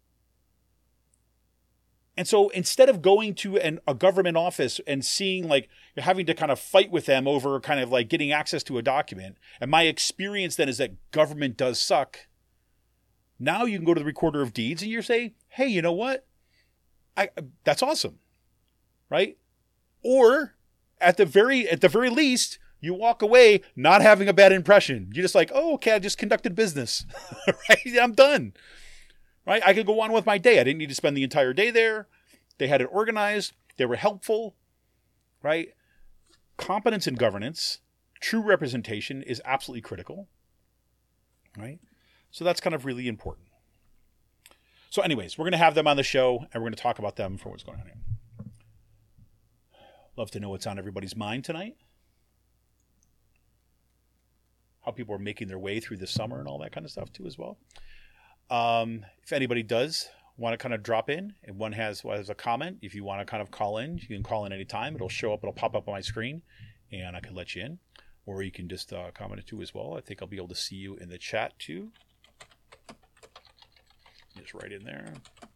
Speaker 3: And so instead of going to a government office and seeing like you're having to kind of fight with them over kind of like getting access to a document, and my experience then is that government does suck. Now you can go to the Recorder of Deeds and you say, hey, you know what? That's awesome, right? Or at the very least, you walk away not having a bad impression. You're just like, oh, okay, I just conducted business, right? I'm done. Right? I could go on with my day. I didn't need to spend the entire day there. They had it organized. They were helpful. Right? Competence in governance, true representation is absolutely critical. Right? So that's kind of really important. So anyways, we're going to have them on the show and we're going to talk about them for what's going on here. Love to know what's on everybody's mind tonight. How people are making their way through the summer and all that kind of stuff too as well. If anybody does want to kind of drop in and one has a comment, if you want to kind of call in, you can call in anytime. It'll show up, it'll pop up on my screen and I can let you in, or you can just comment it too as well. I think I'll be able to see you in the chat too. Just right in there.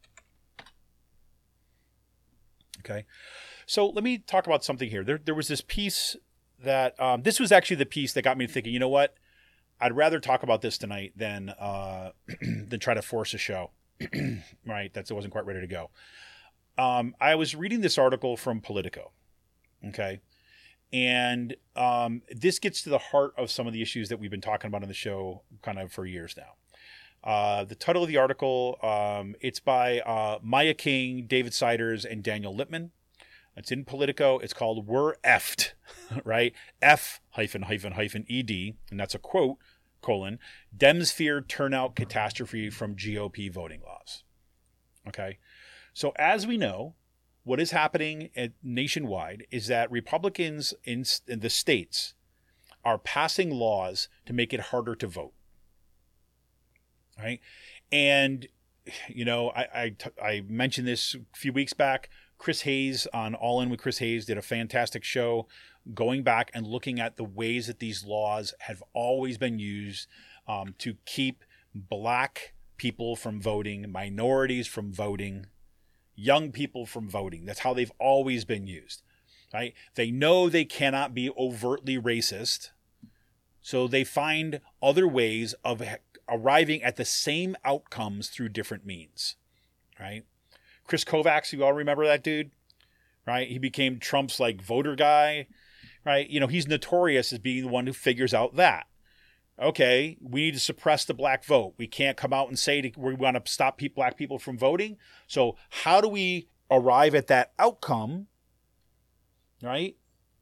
Speaker 3: Okay. So let me talk about something here. There was this piece that, this was actually the piece that got me thinking, you know what? I'd rather talk about this tonight than try to force a show, right? It wasn't quite ready to go. I was reading this article from Politico, okay? And this gets to the heart of some of the issues that we've been talking about on the show kind of for years now. The title of the article, it's by Maya King, David Siders, and Daniel Lippman. It's in Politico. It's called "We're Effed," right? F-ed, and that's a quote, Dems fear turnout catastrophe from GOP voting laws. Okay. So as we know, what is happening nationwide is that Republicans in the states are passing laws to make it harder to vote. Right. And, you know, I mentioned this a few weeks back. Chris Hayes on All In with Chris Hayes did a fantastic show going back and looking at the ways that these laws have always been used to keep black people from voting, minorities from voting, young people from voting. That's how they've always been used, right? They know they cannot be overtly racist, so they find other ways of arriving at the same outcomes through different means, right? Chris Kovacs, you all remember that dude, right? He became Trump's like voter guy, right? You know, he's notorious as being the one who figures out that, okay, we need to suppress the black vote. We can't come out and say we want to stop black people from voting. So how do we arrive at that outcome, right?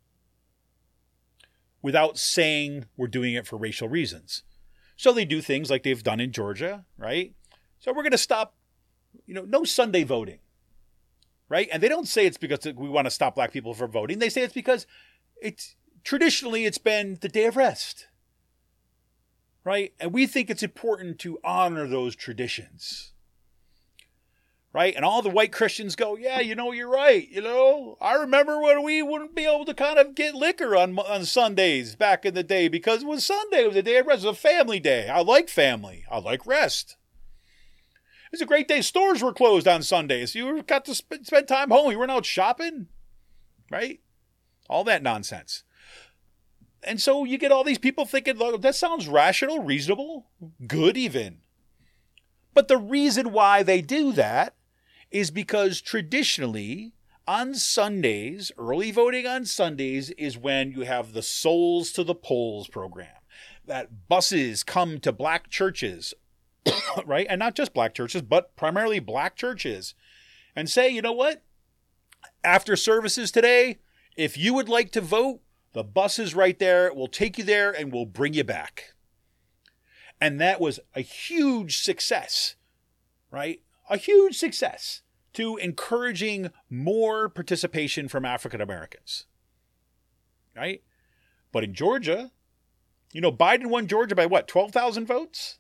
Speaker 3: Without saying we're doing it for racial reasons. So they do things like they've done in Georgia, right? So we're going to stop, you know, no Sunday voting, right? And they don't say it's because we want to stop black people from voting. They say it's because traditionally it's been the day of rest, right? And we think it's important to honor those traditions, right? And all the white Christians go, yeah, you know, you're right. You know, I remember when we wouldn't be able to kind of get liquor on Sundays back in the day because it was Sunday, it was a day of rest, it was a family day. I like family. I like rest. It's a great day. Stores were closed on Sundays. You got to spend time home. You weren't out shopping, right? All that nonsense. And so you get all these people thinking, look, that sounds rational, reasonable, good even. But the reason why they do that is because traditionally on Sundays, early voting on Sundays is when you have the Souls to the Polls program. That buses come to black churches, right? And not just black churches, but primarily black churches, and say, you know what? After services today, if you would like to vote, the bus is right there. We'll take you there and we'll bring you back. And that was a huge success, right? A huge success to encouraging more participation from African Americans, right? But in Georgia, Biden won Georgia by what, 12,000 votes?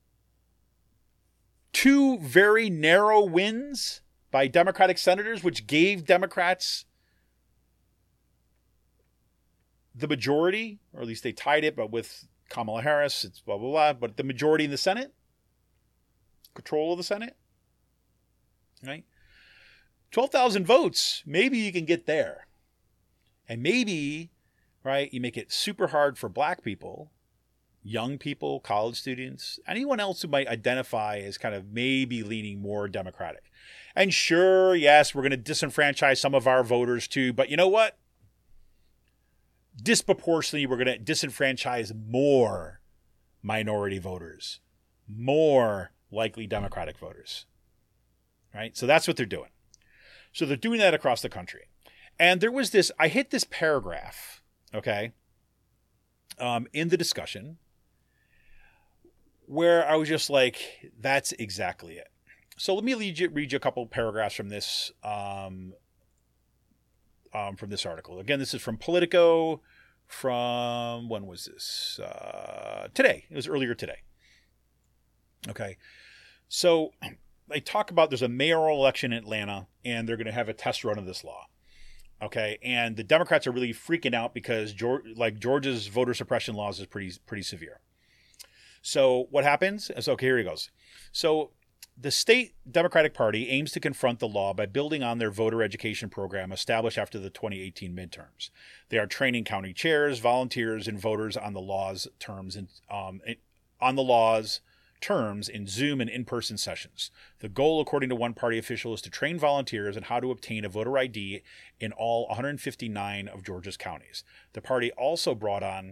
Speaker 3: 2 very narrow wins by Democratic senators, which gave Democrats the majority, or at least they tied it, but with Kamala Harris, it's blah, blah, blah. But the majority in the Senate, control of the Senate, right? 12,000 votes, maybe you can get there. And maybe, right, you make it super hard for black people, young people, college students, anyone else who might identify as kind of maybe leaning more Democratic. And sure, yes, we're going to disenfranchise some of our voters too, but you know what? Disproportionately, we're going to disenfranchise more minority voters, more likely Democratic voters, right? So that's what they're doing. So they're doing that across the country. And there was this, I hit this paragraph, okay, in the discussion where I was just like, that's exactly it. So let me read you a couple paragraphs from this article. Again, this is from Politico from, when was this? Today. It was earlier today. Okay. So they talk about there's a mayoral election in Atlanta and they're going to have a test run of this law. Okay. And the Democrats are really freaking out because Georgia's voter suppression laws is pretty severe. So what happens? So, okay, here he goes. So the state Democratic Party aims to confront the law by building on their voter education program established after the 2018 midterms. They are training county chairs, volunteers, and voters on the law's terms in Zoom and in-person sessions. The goal, according to one party official, is to train volunteers on how to obtain a voter ID in all 159 of Georgia's counties. The party also brought on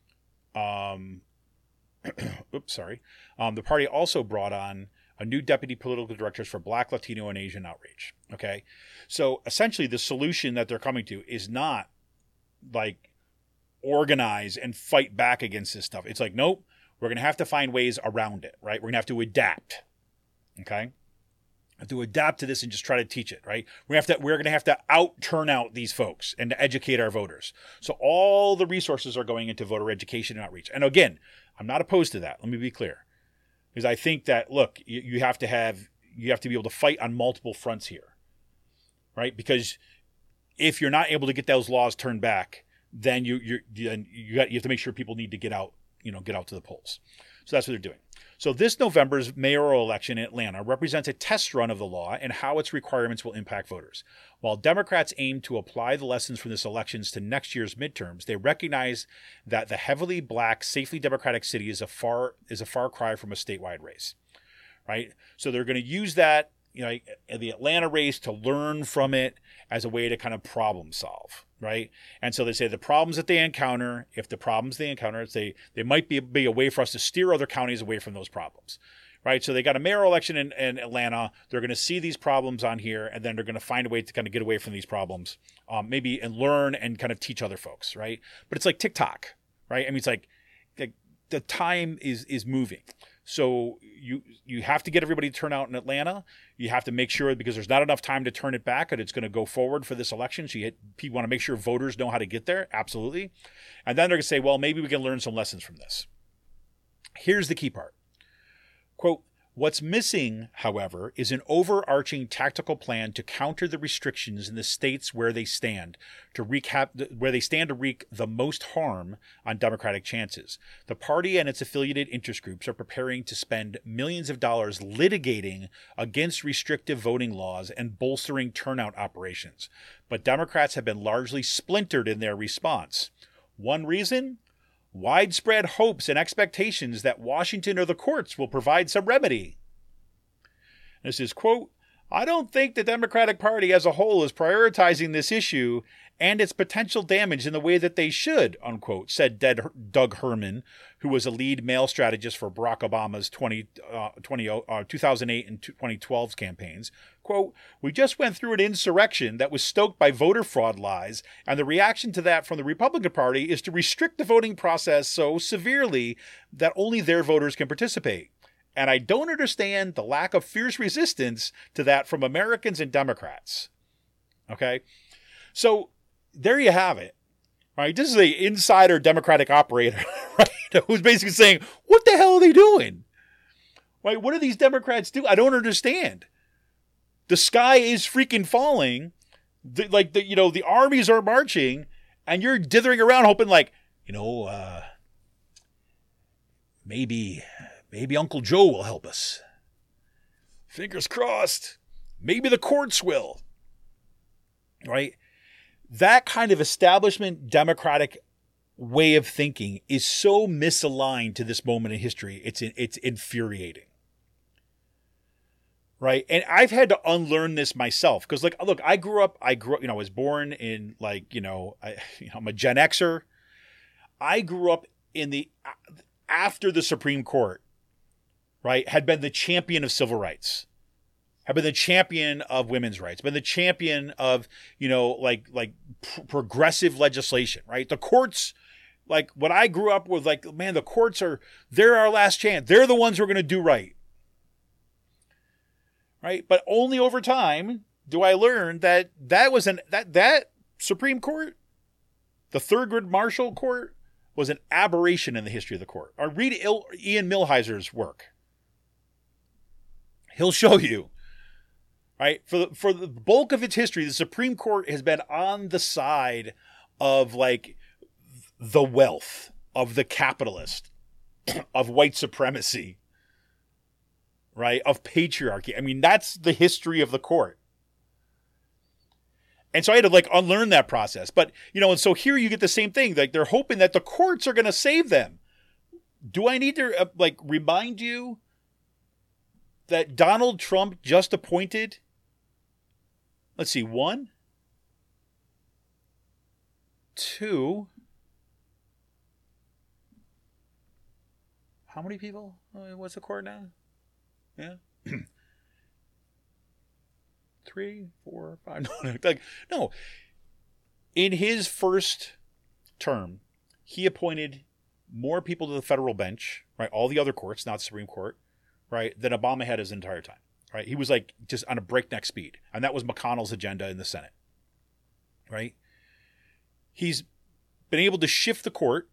Speaker 3: the party also brought on a new deputy political directors for Black, Latino, and Asian outreach. Okay. So essentially the solution that they're coming to is not like organize and fight back against this stuff. It's like, nope, we're going to have to find ways around it, right? We're going to have to adapt. Okay. Have to adapt to this and just try to teach it, right? We're going to have to turn out these folks and to educate our voters. So all the resources are going into voter education and outreach. And again, I'm not opposed to that. Let me be clear. Because I think that, look, you have to be able to fight on multiple fronts here, right? Because if you're not able to get those laws turned back, then you have to make sure people need to get out to the polls. So that's what they're doing. So this November's mayoral election in Atlanta represents a test run of the law and how its requirements will impact voters. While Democrats aim to apply the lessons from this elections to next year's midterms, they recognize that the heavily black, safely Democratic city is a far cry from a statewide race, right? So they're going to use that, the Atlanta race to learn from it as a way to kind of problem solve, right? And so they say the problems that they encounter, if the problems they encounter, they might be a way for us to steer other counties away from those problems, right? So they got a mayoral election in Atlanta. They're going to see these problems on here, and then they're going to find a way to kind of get away from these problems, maybe, and learn and kind of teach other folks, right? But it's like TikTok, right? I mean, it's like the time is moving. So you have to get everybody to turn out in Atlanta. You have to make sure, because there's not enough time to turn it back, and it's going to go forward for this election. So people want to make sure voters know how to get there. Absolutely. And then they're going to say, well, maybe we can learn some lessons from this. Here's the key part. Quote, what's missing, however, is an overarching tactical plan to counter the restrictions in the states where they stand to wreak the most harm on Democratic chances. The party and its affiliated interest groups are preparing to spend millions of dollars litigating against restrictive voting laws and bolstering turnout operations. But Democrats have been largely splintered in their response. One reason? Widespread hopes and expectations that Washington or the courts will provide some remedy. This is, quote, I don't think the Democratic Party as a whole is prioritizing this issue and its potential damage in the way that they should, unquote, said Doug Herman, who was a lead male strategist for Barack Obama's 2008 and 2012 campaigns. Quote, "We just went through an insurrection that was stoked by voter fraud lies, and the reaction to that from the Republican Party is to restrict the voting process so severely that only their voters can participate. And I don't understand the lack of fierce resistance to that from Americans and Democrats." Okay? So there you have it. Right? This is an insider Democratic operator, right? Who's basically saying, what the hell are they doing? Right? What do these Democrats do? I don't understand. The sky is freaking falling. The armies are marching, and you're dithering around hoping maybe Uncle Joe will help us. Fingers crossed. Maybe the courts will. Right? That kind of establishment Democratic way of thinking is so misaligned to this moment in history. It's infuriating. Right? And I've had to unlearn this myself. Because, look, I was born in, I'm a Gen Xer. I grew up after the Supreme Court, right, had been the champion of civil rights, had been the champion of women's rights, been the champion of, progressive legislation, right? The courts, what I grew up with, the courts they're our last chance. They're the ones who are going to do right. Right? But only over time do I learn that that Supreme Court, the Thurgood Marshall Court, was an aberration in the history of the court. Or read Ian Millhiser's work. He'll show you. Right? For the bulk of its history, the Supreme Court has been on the side of the wealth, of the capitalist, of white supremacy, right? Of patriarchy. I mean, that's the history of the court. And so I had to unlearn that process. But, and so here you get the same thing. They're hoping that the courts are going to save them. Do I need to remind you that Donald Trump just appointed, let's see, 1, 2, how many people? What's the court now? Yeah. 3, 4, 5. No. In his first term, he appointed more people to the federal bench, right? All the other courts, not the Supreme Court, right? Than Obama had his entire time, right? He was just on a breakneck speed. And that was McConnell's agenda in the Senate, right? He's been able to shift the court,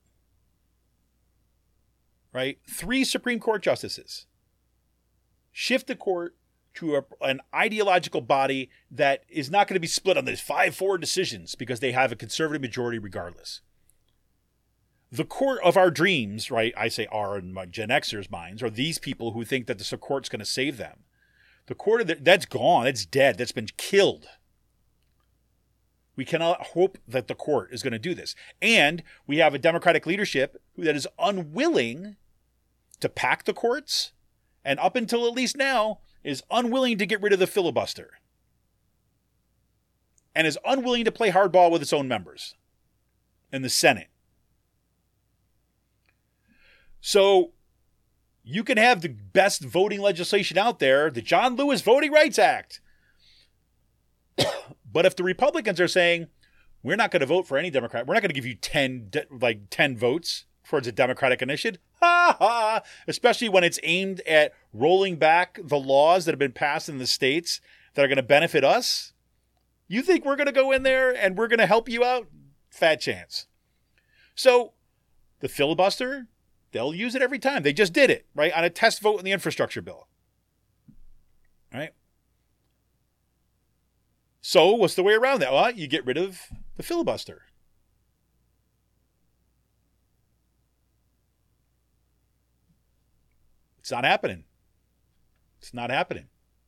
Speaker 3: right? 3 Supreme Court justices. Shift the court to an ideological body that is not going to be split on these 5-4 decisions because they have a conservative majority regardless. The court of our dreams, right? I say our in my Gen Xers' minds, are these people who think that the court's going to save them. The court that's gone. It's dead. That's been killed. We cannot hope that the court is going to do this. And we have a Democratic leadership that is unwilling to pack the courts, and up until at least now, is unwilling to get rid of the filibuster. And is unwilling to play hardball with its own members in the Senate. So you can have the best voting legislation out there, the John Lewis Voting Rights Act. But if the Republicans are saying, we're not going to vote for any Democrat, we're not going to give you 10 votes towards a Democratic initiative, especially when it's aimed at rolling back the laws that have been passed in the states that are going to benefit us. You think we're going to go in there and we're going to help you out? Fat chance. So the filibuster, they'll use it every time. They just did it, right? On a test vote in the infrastructure bill. Right? So what's the way around that? Well, you get rid of the filibuster. It's not happening. It's not happening.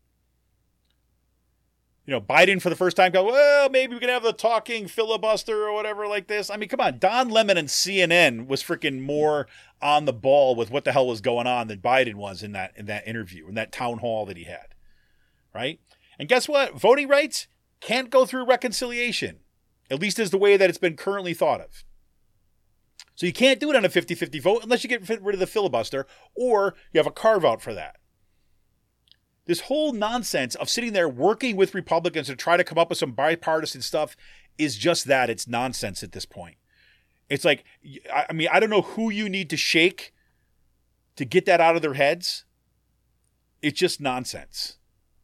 Speaker 3: Biden for the first time goes, well, maybe we can have the talking filibuster or whatever like this. I mean, come on. Don Lemon and CNN was freaking more on the ball with what the hell was going on than Biden was in that interview, in that town hall that he had. Right? And guess what? Voting rights can't go through reconciliation. At least is the way that it's been currently thought of. So you can't do it on a 50-50 vote unless you get rid of the filibuster or you have a carve-out for that. This whole nonsense of sitting there working with Republicans to try to come up with some bipartisan stuff is just that. It's nonsense at this point. It's like, I mean, I don't know who you need to shake to get that out of their heads. It's just nonsense.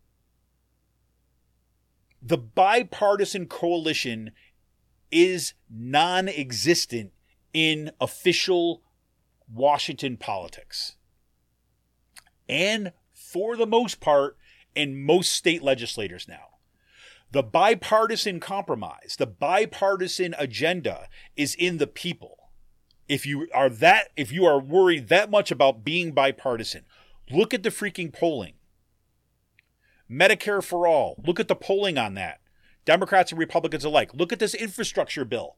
Speaker 3: The bipartisan coalition is non-existent in official Washington politics. And for the most part, in most state legislators now. The bipartisan compromise, the bipartisan agenda is in the people. If you are worried that much about being bipartisan, look at the freaking polling. Medicare for all, look at the polling on that. Democrats and Republicans alike. Look at this infrastructure bill.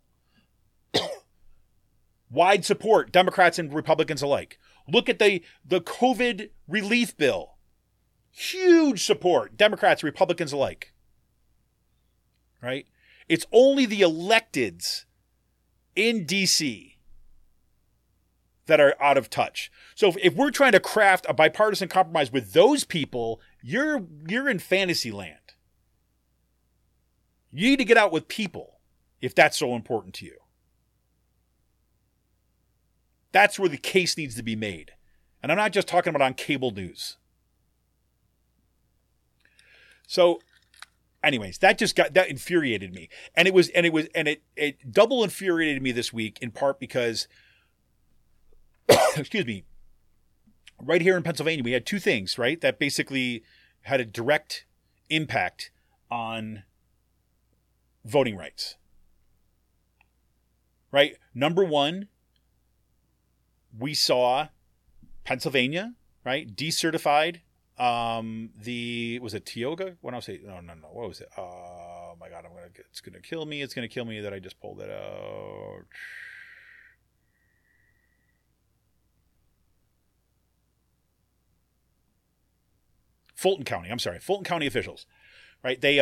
Speaker 3: Wide support, Democrats and Republicans alike. Look at the COVID relief bill. Huge support, Democrats, Republicans alike. Right? It's only the electeds in D.C. that are out of touch. So if we're trying to craft a bipartisan compromise with those people, you're in fantasy land. You need to get out with people if that's so important to you. That's where the case needs to be made. And I'm not just talking about on cable news. So anyways, that infuriated me. And it double infuriated me this week in part because excuse me, right here in Pennsylvania, we had two things, right, that basically had a direct impact on voting rights. Right? Number one, we saw Pennsylvania, right, decertified was it Tioga? When I was saying, no. What was it? Oh my God, it's gonna kill me. It's gonna kill me that I just pulled it out. Fulton County. I'm sorry, Fulton County officials, right? They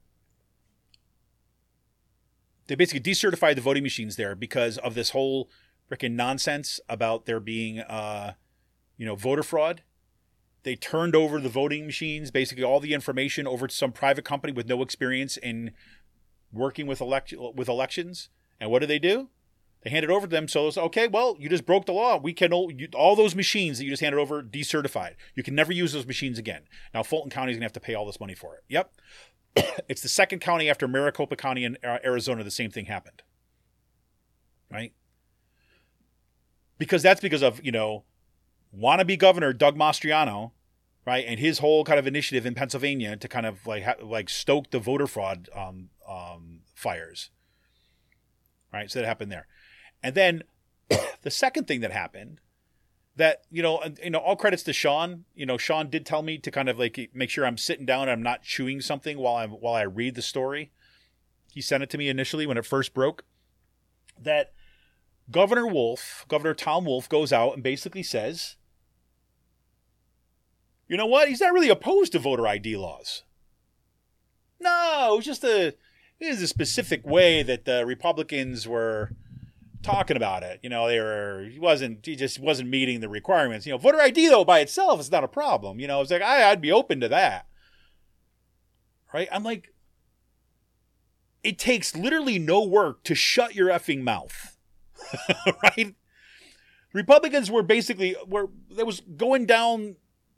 Speaker 3: basically decertified the voting machines there because of this whole freaking nonsense about there being, voter fraud. They turned over the voting machines, basically all the information, over to some private company with no experience in working with elections. And what did they do? They handed over to them. So it's okay. Well, you just broke the law. We can all those machines that you just handed over decertified. You can never use those machines again. Now Fulton County is going to have to pay all this money for it. Yep. It's the second county after Maricopa County in Arizona. The same thing happened. Right. Because that's because of, wannabe governor Doug Mastriano, right, and his whole kind of initiative in Pennsylvania to kind of like stoke the voter fraud fires, right? So that happened there, and then the second thing that happened, that all credits to Sean. Sean did tell me to kind of like make sure I'm sitting down and I'm not chewing something while I read the story. He sent it to me initially when it first broke. That Governor Tom Wolf goes out and basically says, you know what? He's not really opposed to voter ID laws. No, it was just a specific way that the Republicans were talking about it. He just wasn't meeting the requirements. Voter ID though by itself is not a problem. It's like I'd be open to that. Right? I'm like, it takes literally no work to shut your effing mouth. Right? Republicans were basically that was going down,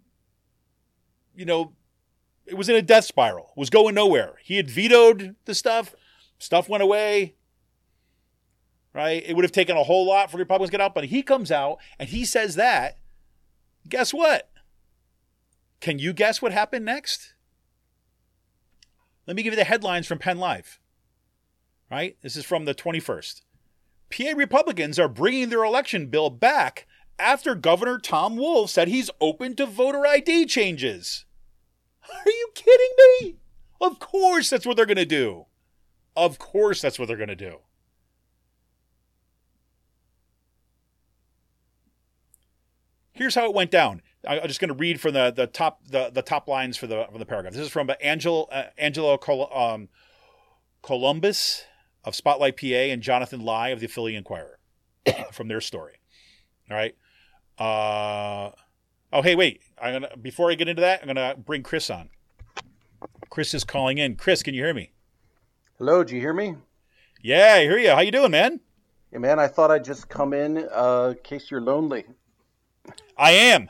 Speaker 3: it was in a death spiral. It was going nowhere. He had vetoed the stuff. Stuff went away. Right? It would have taken a whole lot for Republicans to get out, but he comes out and he says that. Guess what? Can you guess what happened next? Let me give you the headlines from Penn Live. Right? This is from the 21st. PA Republicans are bringing their election bill back after Governor Tom Wolf said he's open to voter ID changes. Are you kidding me? Of course that's what they're going to do. Of course that's what they're going to do. Here's how it went down. I'm just going to read from the top lines for the paragraph. This is from Angelo Columbus. of Spotlight PA and Jonathan Lai of the Philly Inquirer from their story. All right. Oh, hey, wait. Before I get into that, I'm gonna bring Chris on. Chris is calling in. Chris, can you hear me?
Speaker 4: Hello, do you hear me?
Speaker 3: Yeah, I hear you. How you doing, man?
Speaker 4: Hey, man, I thought I'd just come in case you're lonely.
Speaker 3: I am.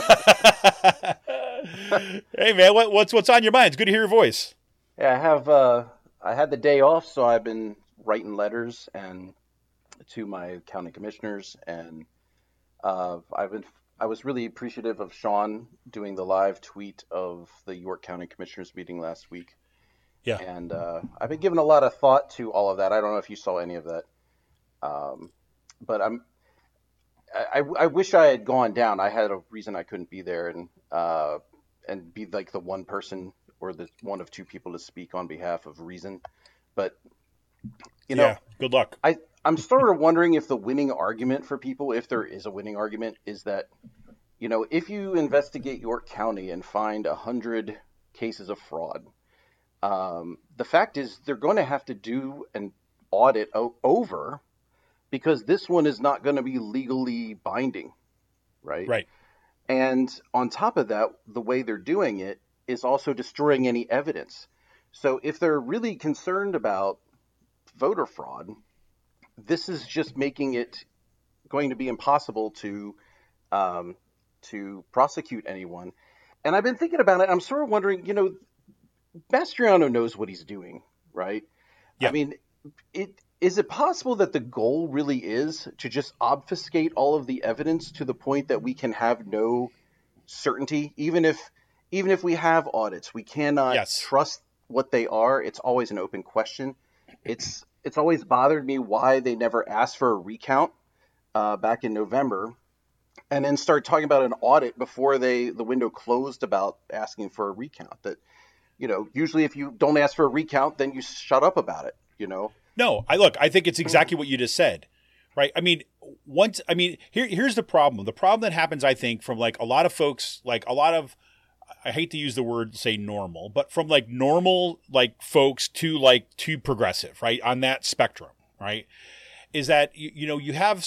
Speaker 3: Hey, man, what's on your mind? It's good to hear your voice.
Speaker 4: Yeah, I had the day off, so I've been writing letters and to my county commissioners, and I was really appreciative of Sean doing the live tweet of the York County Commissioners meeting last week.
Speaker 3: Yeah.
Speaker 4: And I've been giving a lot of thought to all of that. I don't know if you saw any of that. But I wish I had gone down. I had a reason I couldn't be there and be like the one person or the one of two people to speak on behalf of reason. But
Speaker 3: yeah, good luck.
Speaker 4: I'm sort of wondering if the winning argument for people, if there is a winning argument, is that, if you investigate York County and find 100 cases of fraud, the fact is they're going to have to do an audit over, because this one is not going to be legally binding, right?
Speaker 3: Right.
Speaker 4: And on top of that, the way they're doing it is also destroying any evidence. So if they're really concerned about voter fraud, this is just making it going to be impossible to prosecute anyone. And I've been thinking about it. I'm sort of wondering, Mastriano knows what he's doing, right?
Speaker 3: Yeah.
Speaker 4: I mean, is it possible that the goal really is to just obfuscate all of the evidence to the point that we can have no certainty, even if we have audits, we cannot trust what they are. It's always an open question. It's always bothered me why they never asked for a recount back in November, and then start talking about an audit before the window closed about asking for a recount. That, usually if you don't ask for a recount, then you shut up about it,
Speaker 3: No, I think it's exactly what you just said, right? I mean, here's the problem. The problem that happens, I think, from like a lot of folks, I hate to use the word, say normal, but from like normal, like folks to progressive, right? On that spectrum, right? Is that, you have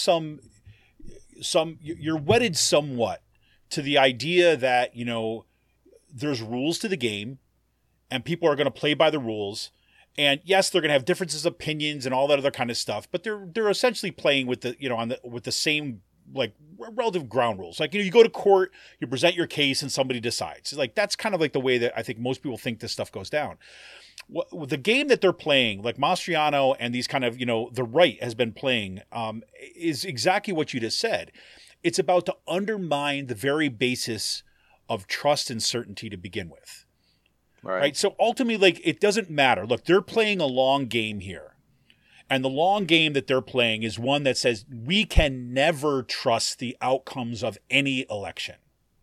Speaker 3: you're wedded somewhat to the idea that, there's rules to the game and people are going to play by the rules. And yes, they're going to have differences of opinions and all that other kind of stuff, but they're essentially playing with the, with the same like relative ground rules. Like, you go to court, you present your case and somebody decides. Like, that's kind of like the way that I think most people think this stuff goes down. The game that they're playing, like Mastriano and these kind of, the right has been playing, is exactly what you just said. It's about to undermine the very basis of trust and certainty to begin with. Right. So ultimately, it doesn't matter. Look, they're playing a long game here. And the long game that they're playing is one that says we can never trust the outcomes of any election.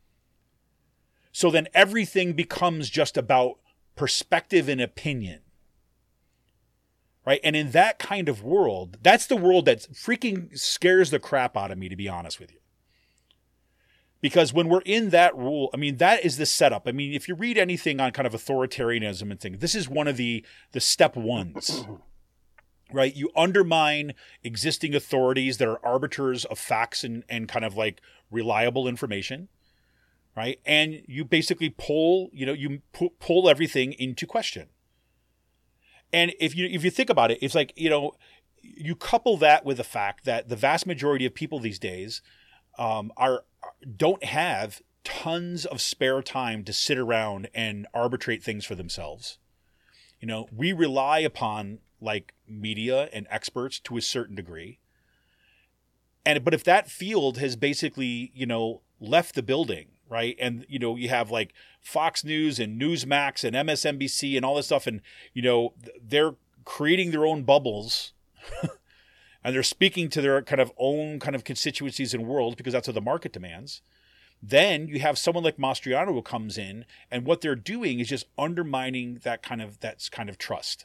Speaker 3: So then everything becomes just about perspective and opinion. Right? And in that kind of world, that's the world that freaking scares the crap out of me, to be honest with you. Because when we're in that rule, that is the setup. If you read anything on kind of authoritarianism and things, this is one of the step ones. Right? You undermine existing authorities that are arbiters of facts and kind of like reliable information, right? And you basically pull everything into question. And if you think about it, it's like, you couple that with the fact that the vast majority of people these days don't have tons of spare time to sit around and arbitrate things for themselves. We rely upon like media and experts to a certain degree. But if that field has basically, left the building, right? And, you have like Fox News and Newsmax and MSNBC and all this stuff. And, they're creating their own bubbles and they're speaking to their kind of own kind of constituencies and world because that's what the market demands. Then you have someone like Mastriano who comes in, and what they're doing is just undermining that kind of trust.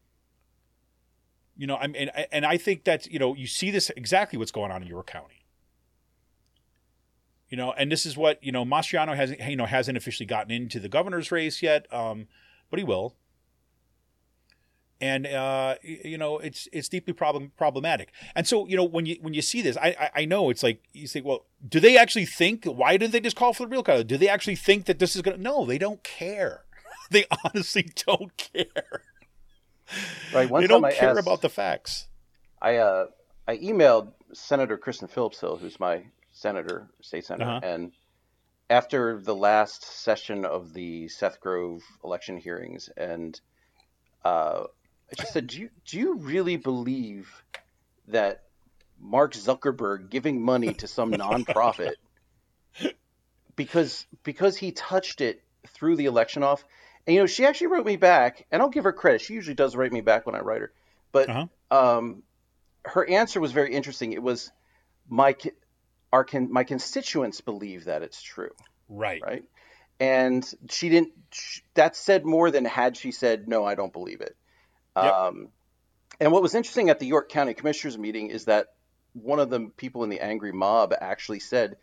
Speaker 3: And I think that, you see this exactly what's going on in York County. And this is what, Mastriano hasn't officially gotten into the governor's race yet, but he will. And it's deeply problematic. And so when you see this, I know it's like you say, well, do they actually think? Why didn't they just call for the real call? Do they actually think that this is going to? No, they don't care. They honestly don't care.
Speaker 4: Right. One
Speaker 3: they
Speaker 4: time
Speaker 3: don't
Speaker 4: I
Speaker 3: care
Speaker 4: asked,
Speaker 3: about the facts.
Speaker 4: I emailed Senator Kristen Phillipshill, who's my state senator, and after the last session of the Seth Grove election hearings, and I just said, do you really believe that Mark Zuckerberg giving money to some nonprofit because he touched it threw the election off? And she actually wrote me back, and I'll give her credit. She usually does write me back when I write her, but her answer was very interesting. It was my constituents believe that it's true. Right. And she didn't. That said more than had she said, "No, I don't believe it."
Speaker 3: Yep.
Speaker 4: And what was interesting at the York County Commissioners meeting is that one of the people in the angry mob actually said,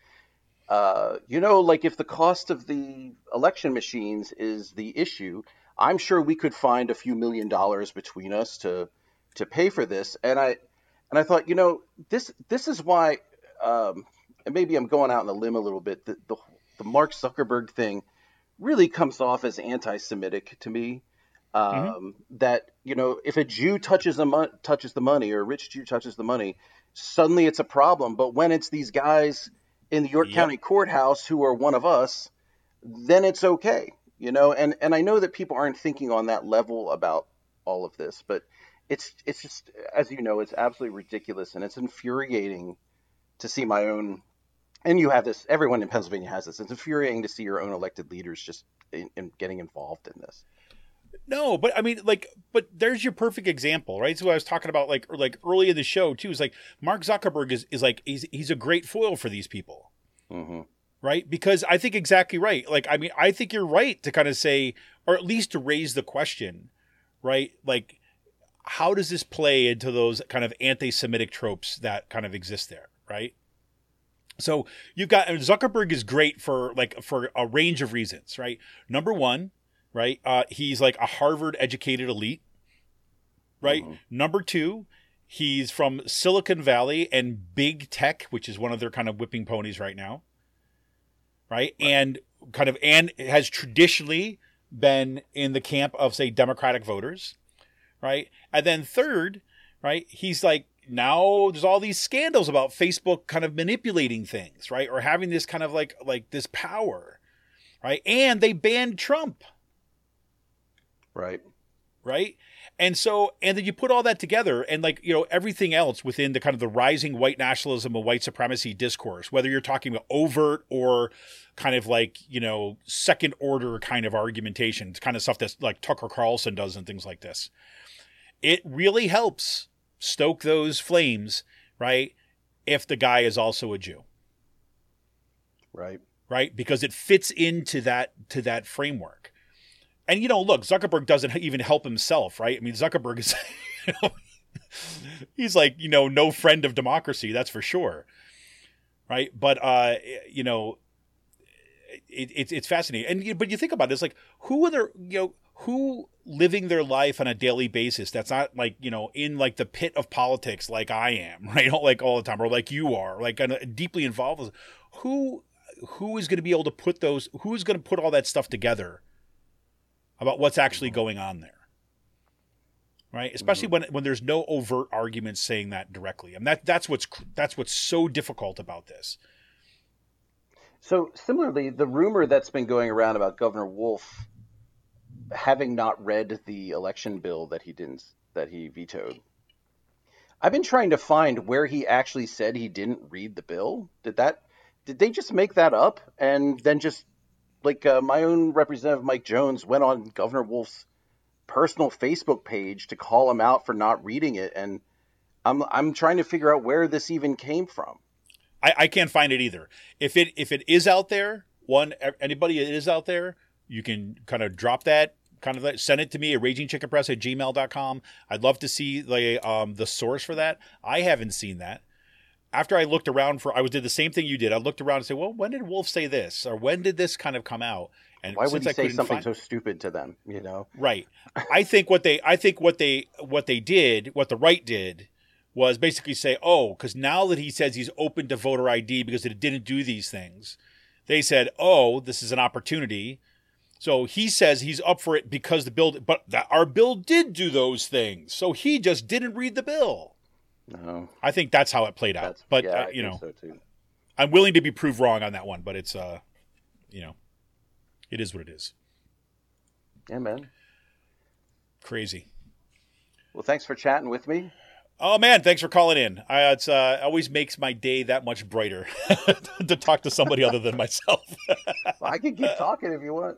Speaker 4: like if the cost of the election machines is the issue, I'm sure we could find a few $1 million between us to pay for this. And I thought, this is why, and maybe I'm going out on a limb a little bit. The Mark Zuckerberg thing really comes off as anti-Semitic to me. That if a Jew touches the money, or a rich Jew touches the money, suddenly it's a problem. But when it's these guys in the York County courthouse who are one of us, then it's okay. And I know that people aren't thinking on that level about all of this, but it's just, as it's absolutely ridiculous, and it's infuriating to see my own. And you have this. Everyone in Pennsylvania has this. It's infuriating to see your own elected leaders just in getting involved in this.
Speaker 3: No, but I mean, but there's your perfect example, right? So I was talking about like early in the show too, is like Mark Zuckerberg is like, he's a great foil for these people. Right. Because I think exactly right. Like, I mean, I think you're right to kind of say, or at least to raise the question, right? Like, how does this play into those kind of anti-Semitic tropes that kind of exist there? Right. So you've got, Zuckerberg is great for a range of reasons, right? Number one, right? He's like a Harvard educated elite, right? Number two, he's from Silicon Valley and big tech, which is one of their kind of whipping ponies right now. Right. And has traditionally been in the camp of, say, Democratic voters. Right. And then third, right, he's like, now there's all these scandals about Facebook kind of manipulating things, right? Or having this kind of like this power, right? And they banned Trump.
Speaker 4: Right.
Speaker 3: Right. And so, and then you put all that together and everything else within the kind of the rising white nationalism and white supremacy discourse, whether you're talking about overt or kind of second order kind of argumentation, it's kind of stuff that's like Tucker Carlson does and things like this. It really helps stoke those flames, right? If the guy is also a Jew.
Speaker 4: Right.
Speaker 3: Right. Because it fits into that framework. And, look, Zuckerberg doesn't even help himself, right? I mean, Zuckerberg is, he's like, no friend of democracy. That's for sure. Right. But, it's fascinating. And, but you think about it, it's like, who living their life on a daily basis that's not in the pit of politics like I am, right? Like all the time, or like you are, deeply involved with, who is going to be able to who's going to put all that stuff together about what's actually going on there, right? Especially when there's no overt arguments saying that directly. And that's what's so difficult about this.
Speaker 4: So similarly, the rumor that's been going around about Governor Wolf having not read the election bill that he vetoed. I've been trying to find where he actually said he didn't read the bill. Did they just make that up and then just my own representative Mike Jones went on Governor Wolf's personal Facebook page to call him out for not reading it, and I'm trying to figure out where this even came from.
Speaker 3: I can't find it either. If it is out there, anybody that is out there, you can kind of drop that, send it to me at ragingchickenpress@gmail.com. I'd love to see the source for that. I haven't seen that. after I looked around did the same thing you did. I looked around and said, well, when did Wolf say this? Or when did this kind of come out? And
Speaker 4: Why would
Speaker 3: since
Speaker 4: he
Speaker 3: I
Speaker 4: say something
Speaker 3: find,
Speaker 4: so stupid to them? You know,
Speaker 3: right. I think what the right did was basically say, oh, because now that he says he's open to voter ID because it didn't do these things, they said, oh, this is an opportunity. So he says he's up for it because our bill did do those things. So he just didn't read the bill.
Speaker 4: No,
Speaker 3: I think that's how it played out. But
Speaker 4: I
Speaker 3: you
Speaker 4: think
Speaker 3: know,
Speaker 4: so too.
Speaker 3: I'm willing to be proved wrong on that one. But it's you know, it is what it is.
Speaker 4: Yeah, man.
Speaker 3: Crazy.
Speaker 4: Well, thanks for chatting with me.
Speaker 3: Oh man, thanks for calling in. It's always makes my day that much brighter to talk to somebody other than myself.
Speaker 4: Well, I can keep talking if you want.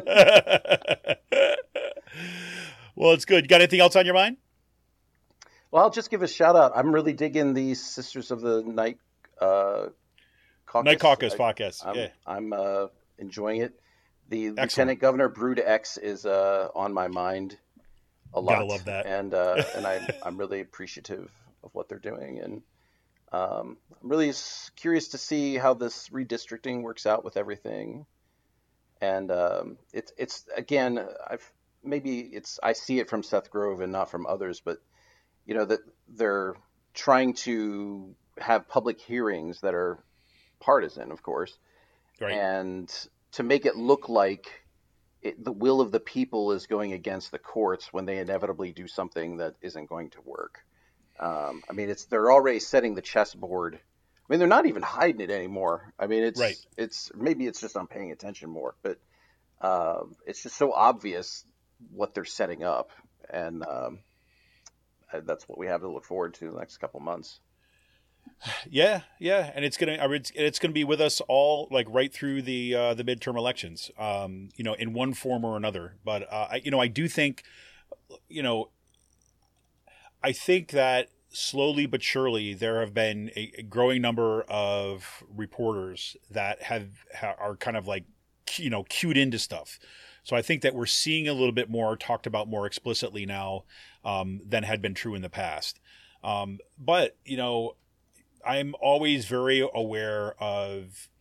Speaker 3: Well, it's good. You got anything else on your mind?
Speaker 4: Well, I'll just give a shout out. I'm really digging the Sisters of the Night Caucus.
Speaker 3: Night Caucus podcast.
Speaker 4: I'm enjoying it. The
Speaker 3: Excellent.
Speaker 4: Lieutenant Governor Brood X is on my mind a lot.
Speaker 3: Gotta love that.
Speaker 4: And I'm really appreciative of what they're doing, and I'm really curious to see how this redistricting works out with everything. And it's again, I see it from Seth Grove and not from others, but you know that they're trying to have public hearings that are partisan, of course,
Speaker 3: Right.
Speaker 4: and to make it look like the will of the people is going against the courts when they inevitably do something that isn't going to work. I mean, they're already setting the chessboard. I mean, they're not even hiding it anymore. I mean, it's maybe it's just I'm paying attention more, but it's just so obvious what they're setting up, and that's what we have to look forward to the next couple months.
Speaker 3: Yeah, and it's gonna be with us all, like right through the midterm elections, you know, in one form or another. But I do think, you know, I think that slowly but surely there have been a growing number of reporters that are kind of like, you know, cued into stuff. So I think that we're seeing a little bit more talked about more explicitly now than had been true in the past. But you know, I'm always very aware of,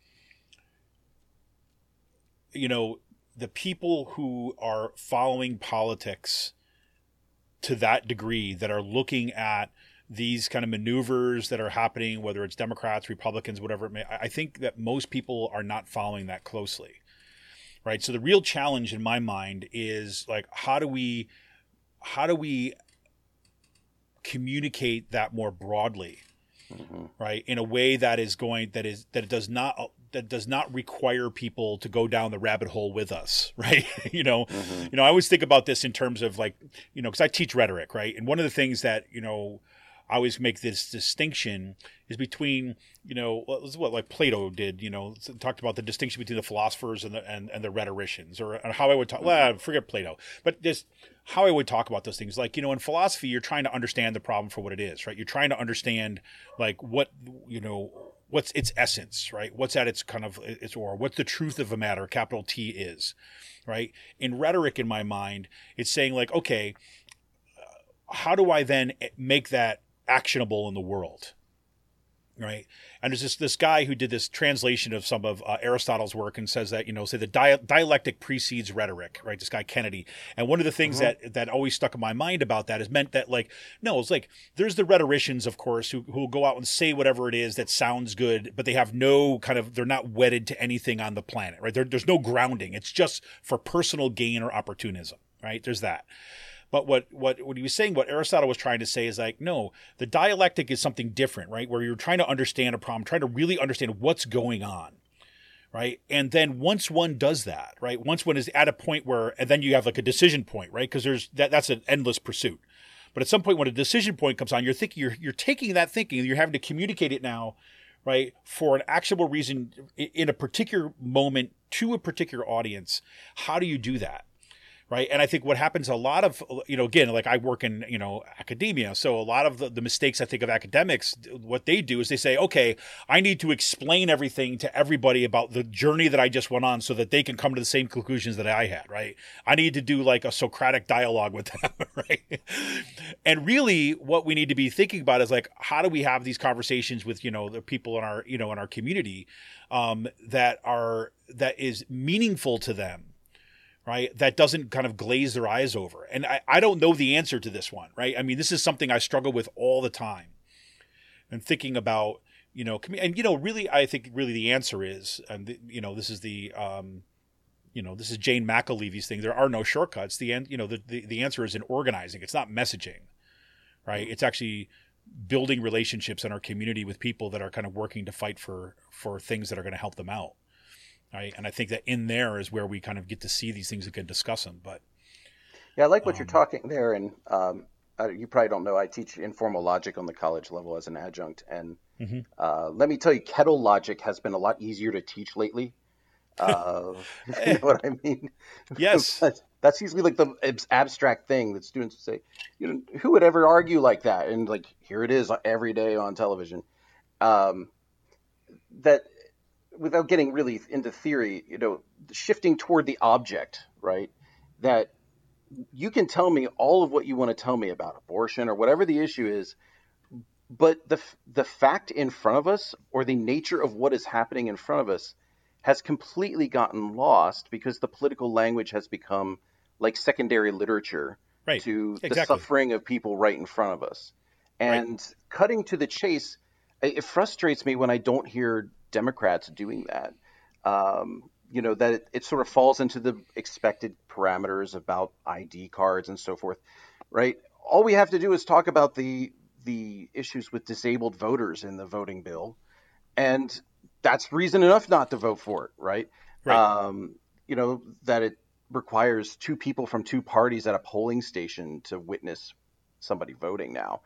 Speaker 3: you know, the people who are following politics to that degree, that are looking at these kind of maneuvers that are happening, whether it's Democrats, Republicans, whatever it may. I think that most people are not following that closely, right? So the real challenge in my mind is like, how do we communicate that more broadly? Mm-hmm. Right, in a way that does not require people to go down the rabbit hole with us, right? Mm-hmm. I always think about this in terms of like, you know, because I teach rhetoric, right? And one of the things that, you know, I always make this distinction is between, you know, what like Plato did, you know, talked about the distinction between the philosophers and the rhetoricians, or how I would talk. Well, forget Plato, but just how I would talk about those things. Like, you know, in philosophy, you're trying to understand the problem for what it is, right? You're trying to understand like what, you know, what's its essence, right? What's at its kind of or what's the truth of a matter, capital T is, right? In rhetoric, in my mind, it's saying like, okay, how do I then make that actionable in the world, right? And there's this guy who did this translation of some of Aristotle's work and says that, you know, say the dialectic precedes rhetoric, right? This guy Kennedy. And one of the things that always stuck in my mind about that is meant that like, no, it's like there's the rhetoricians, of course, who will go out and say whatever it is that sounds good, but they have no kind of, they're not wedded to anything on the planet, right? There's no grounding. It's just for personal gain or opportunism, right? There's that. But what he was saying, what Aristotle was trying to say is like, no, the dialectic is something different, right? Where you're trying to understand a problem, trying to really understand what's going on, right? And then once one does that, right? Once one is at a point where, and then you have like a decision point, right? Because that's an endless pursuit. But at some point when a decision point comes on, you're taking that thinking, you're having to communicate it now, right? For an actionable reason in a particular moment to a particular audience. How do you do that? right? And I think what happens a lot of, again, like I work in, academia. So a lot of the mistakes I think of academics, what they do is they say, okay, I need to explain everything to everybody about the journey that I just went on so that they can come to the same conclusions that I had, right? I need to do like a Socratic dialogue with them, right? And really what we need to be thinking about is like, how do we have these conversations with, the people in our, in our community that is meaningful to them, right? That doesn't kind of glaze their eyes over. And I don't know the answer to this one, right? I mean, this is something I struggle with all the time. And thinking about, really, I think really the answer is, and this is the, this is Jane McAlevy's thing. There are no shortcuts. The answer is in organizing. It's not messaging, right? It's actually building relationships in our community with people that are kind of working to fight for things that are going to help them out. Right. And I think that in there is where we kind of get to see these things and can discuss them. But
Speaker 4: yeah, I like what you're talking there. And you probably don't know, I teach informal logic on the college level as an adjunct. And let me tell you, kettle logic has been a lot easier to teach lately. You know what I mean?
Speaker 3: Yes.
Speaker 4: That's usually like the abstract thing that students say, who would ever argue like that? And like, here it is every day on television. That without getting really into theory, shifting toward the object, right? That you can tell me all of what you want to tell me about abortion or whatever the issue is, but the fact in front of us or the nature of what is happening in front of us has completely gotten lost because the political language has become like secondary literature to the suffering of people right in front of us. And cutting to the chase, it frustrates me when I don't hear Democrats doing that. That it sort of falls into the expected parameters about ID cards and so forth, right? All we have to do is talk about the issues with disabled voters in the voting bill, and that's reason enough not to vote for it, right? That it requires two people from two parties at a polling station to witness somebody voting now.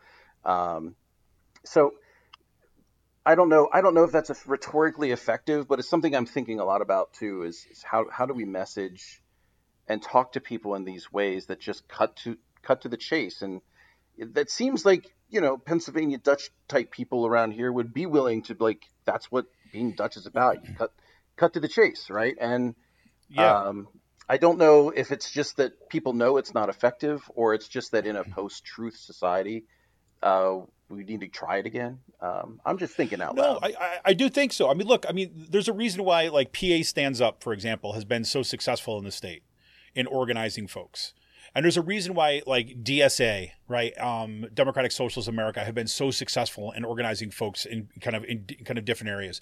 Speaker 4: So I don't know if that's rhetorically effective, but it's something I'm thinking a lot about too, is how do we message and talk to people in these ways that just cut to the chase. And that seems like, Pennsylvania Dutch type people around here would be willing to, like, that's what being Dutch is about. You cut to the chase, right? And I don't know if it's just that people know it's not effective, or it's just that in a post-truth society, we need to try it again. I'm just thinking out loud.
Speaker 3: No, I do think so. I mean, look, there's a reason why, like, PA Stands Up, for example, has been so successful in the state in organizing folks. And there's a reason why, like, DSA, right, Democratic Socialist America, have been so successful in organizing folks in kind of different areas.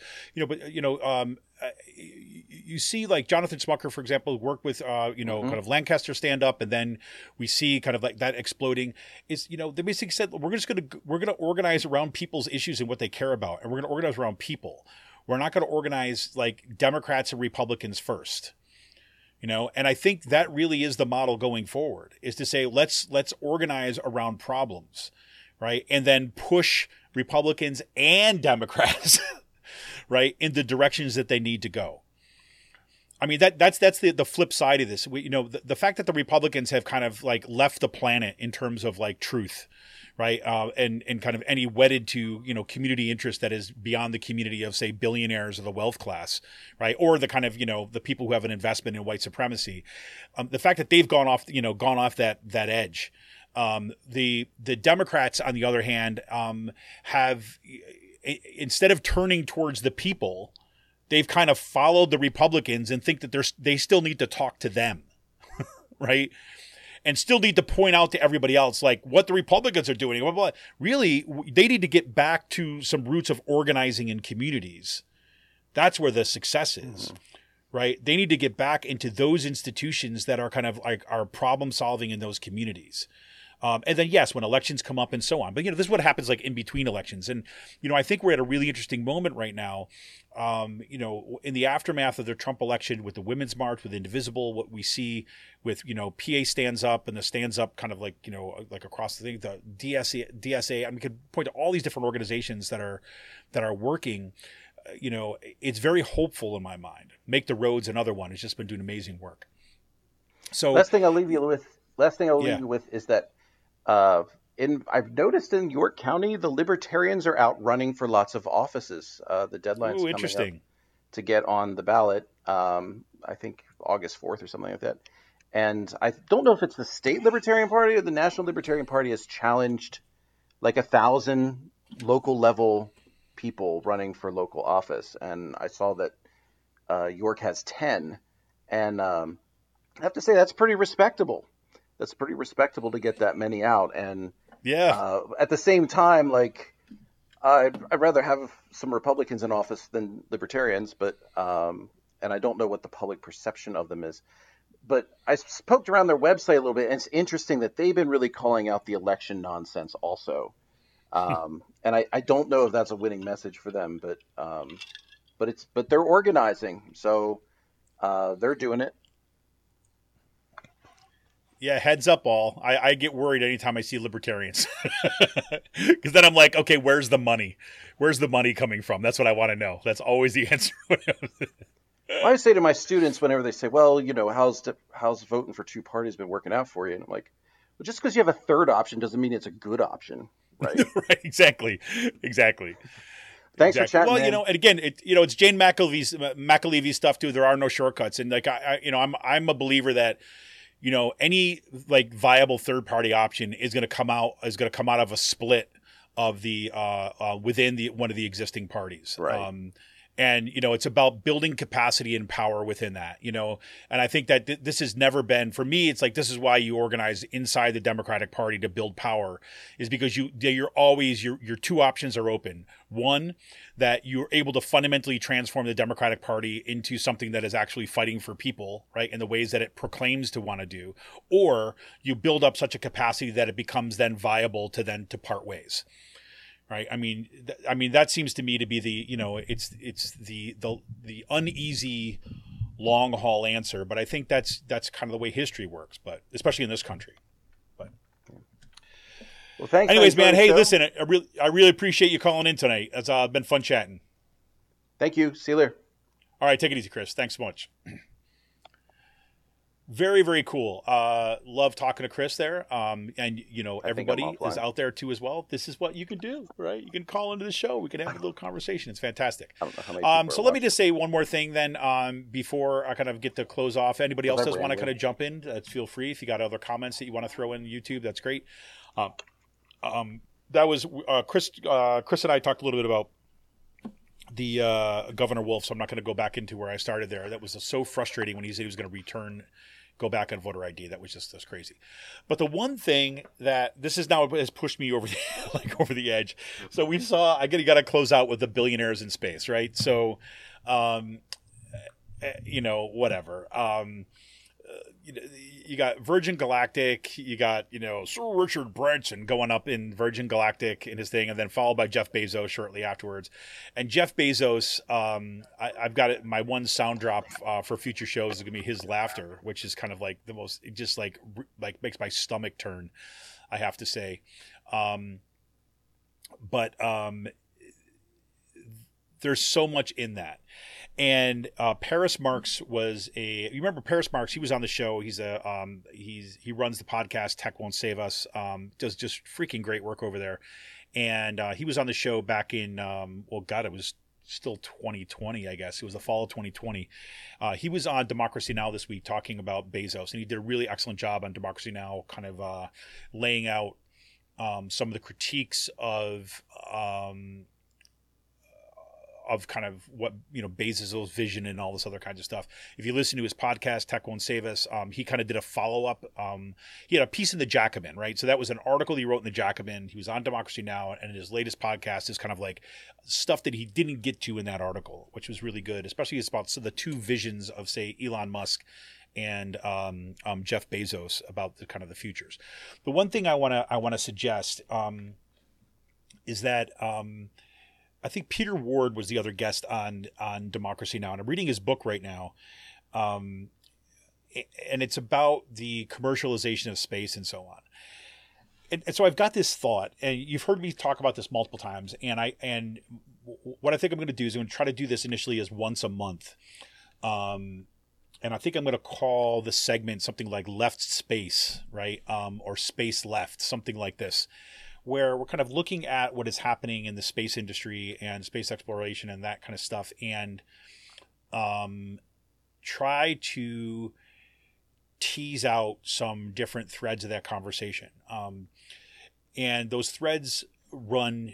Speaker 3: You see, like, Jonathan Smucker, for example, work with kind of Lancaster Stand Up, and then we see kind of like that exploding. Is they basically said we're gonna organize around people's issues and what they care about, and we're gonna organize around people. We're not gonna organize like Democrats and Republicans first. And I think that really is the model going forward, is to say, let's organize around problems, right? And then push Republicans and Democrats, right, in the directions that they need to go. I mean, that's the flip side of this. The fact that the Republicans have kind of like left the planet in terms of like truth, right? And kind of any wedded to, community interest that is beyond the community of, say, billionaires or the wealth class, right? Or the kind of, the people who have an investment in white supremacy. The fact that they've gone off that edge. The Democrats, on the other hand, have, instead of turning towards the people, they've kind of followed the Republicans and think that they still need to talk to them, right? And still need to point out to everybody else, like, what the Republicans are doing. Blah, blah, blah. Really, they need to get back to some roots of organizing in communities. That's where the success is, right? They need to get back into those institutions that are kind of like are problem solving in those communities. And then, yes, when elections come up and so on. But, this is what happens like in between elections. And, I think we're at a really interesting moment right now, in the aftermath of the Trump election, with the Women's March, with Indivisible, what we see with, PA Stands Up and the Stands Up kind of like, like across the thing, the DSA, we could point to all these different organizations that are working. It's very hopeful in my mind. Make the Roads, another one, has just been doing amazing work. So
Speaker 4: Last thing I'll leave you with.
Speaker 3: Yeah.
Speaker 4: Is that I've noticed in York County the Libertarians are out running for lots of offices. The deadline's
Speaker 3: Ooh,
Speaker 4: coming up
Speaker 3: interesting.
Speaker 4: to get on the ballot. I think August 4th or something like that. And I don't know if it's the state Libertarian Party or the National Libertarian Party has challenged like 1,000 local level people running for local office. And I saw that York has 10. And I have to say that's pretty respectable. That's pretty respectable to get that many out. And
Speaker 3: Yeah.
Speaker 4: at the same time, like I'd rather have some Republicans in office than Libertarians, but and I don't know what the public perception of them is. But I poked around their website a little bit, and it's interesting that they've been really calling out the election nonsense also. And I don't know if that's a winning message for them, but they're organizing, so they're doing it.
Speaker 3: Yeah, heads up all. I get worried anytime I see libertarians. Because then I'm like, okay, where's the money? Where's the money coming from? That's what I want to know. That's always the answer.
Speaker 4: I say to my students whenever they say, well, you know, how's voting for two parties been working out for you? And I'm like, well, just because you have a third option doesn't mean it's a good option, right?
Speaker 3: Right, exactly.
Speaker 4: Thanks for chatting,
Speaker 3: Well,
Speaker 4: man.
Speaker 3: you know, and again, it's Jane McAlevy's stuff too. There are no shortcuts, and like I'm a believer that any like viable third party option is going to come out of a split of the within one of the existing parties.
Speaker 4: Right.
Speaker 3: And it's about building capacity and power within that. And I think that this has never been, for me, it's like this is why you organize inside the Democratic Party to build power, is because you're always your two options are open. One, that you're able to fundamentally transform the Democratic Party into something that is actually fighting for people, right, in the ways that it proclaims to want to do, or you build up such a capacity that it becomes then viable to part ways. Right. I mean, that seems to me to be the, it's the uneasy long haul answer. But I think that's kind of the way history works, but especially in this country. But
Speaker 4: well, thanks.
Speaker 3: Anyways, man. Hey, listen, I really appreciate you calling in tonight. It's been fun chatting.
Speaker 4: Thank you. See you later.
Speaker 3: All right. Take it easy, Chris. Thanks so much. Very, very cool. Love talking to Chris there. And everybody is out there too as well. This is what you can do, right? You can call into the show. We can have a little conversation. It's fantastic.
Speaker 4: I don't know how many people
Speaker 3: so let me just say one more thing then, before I kind of get to close off. Anybody else does want to kind of jump in, feel free. If you got other comments that you want to throw in YouTube, that's great. That was Chris and I talked a little bit about the Governor Wolf, so I'm not going to go back into where I started there. That was so frustrating when he said he was going to go back on voter ID. That was just crazy. But the one thing that this is now has pushed me over over the edge. So we saw, I got to close out with the billionaires in space, right? So, whatever. You got Virgin Galactic, you got, Sir Richard Branson going up in Virgin Galactic in his thing, and then followed by Jeff Bezos shortly afterwards. And Jeff Bezos, I've got it, my one sound drop for future shows is going to be his laughter, which is kind of like the most, it just like makes my stomach turn, I have to say. But there's so much in that. And Paris Marx was you remember Paris Marx? He was on the show. He runs the podcast Tech Won't Save Us. Does just freaking great work over there. And he was on the show back in it was still 2020, I guess. It was the fall of 2020. He was on Democracy Now! This week talking about Bezos, and he did a really excellent job on Democracy Now! Kind of laying out some of the critiques of kind of what, Bezos' vision and all this other kinds of stuff. If you listen to his podcast, Tech Won't Save Us, he kind of did a follow-up. He had a piece in the Jacobin, right? So that was an article he wrote in the Jacobin. He was on Democracy Now! And his latest podcast is kind of like stuff that he didn't get to in that article, which was really good, especially it's about the two visions of, say, Elon Musk and Jeff Bezos about the kind of the futures. The one thing I want to suggest is that I think Peter Ward was the other guest on Democracy Now! And I'm reading his book right now. And it's about the commercialization of space and so on. And so I've got this thought, and you've heard me talk about this multiple times. And what I think I'm going to do is I'm going to try to do this initially as once a month. and I think I'm going to call the segment something like Left Space, right? Or Space Left, something like this, where we're kind of looking at what is happening in the space industry and space exploration and that kind of stuff, and try to tease out some different threads of that conversation. And those threads run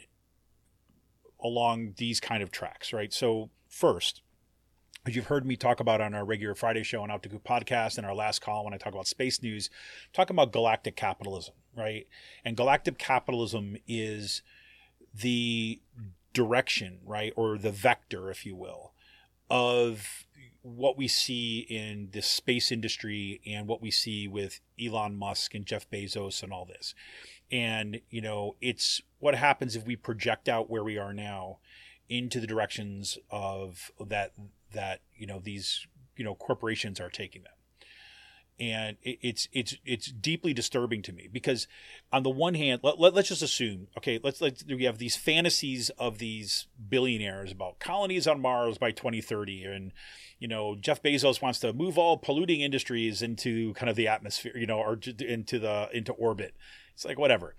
Speaker 3: along these kind of tracks, right? So first, as you've heard me talk about on our regular Friday show on Out to Go podcast and our last call when I talk about space news, talking about galactic capitalism, right? And galactic capitalism is the direction, right? Or the vector, if you will, of what we see in the space industry and what we see with Elon Musk and Jeff Bezos and all this. And, you know, it's what happens if we project out where we are now into the directions of that, you know, these, you know, corporations are taking them. And it's deeply disturbing to me because on the one hand, let's just assume, okay, let's we have these fantasies of these billionaires about colonies on Mars by 2030. And, you know, Jeff Bezos wants to move all polluting industries into kind of the atmosphere, you know, or into orbit. It's like, whatever.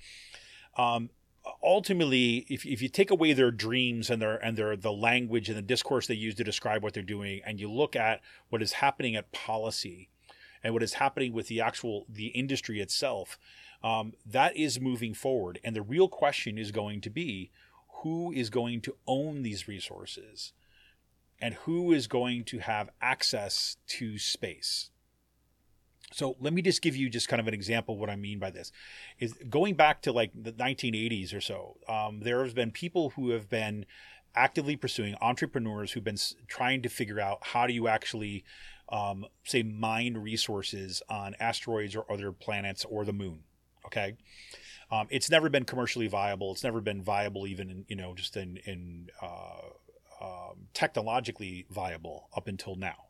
Speaker 3: Ultimately, if you take away their dreams and the language and the discourse they use to describe what they're doing, and you look at what is happening at policy and what is happening with the industry itself, that is moving forward. And the real question is going to be, who is going to own these resources and who is going to have access to space? So let me just give you just kind of an example of what I mean by this. Is going back to like the 1980s or so, there has been people who have been actively pursuing, entrepreneurs who've been trying to figure out how do you actually, say, mine resources on asteroids or other planets or the moon. Okay. It's never been commercially viable. It's never been viable even in, you know, just in technologically viable up until now.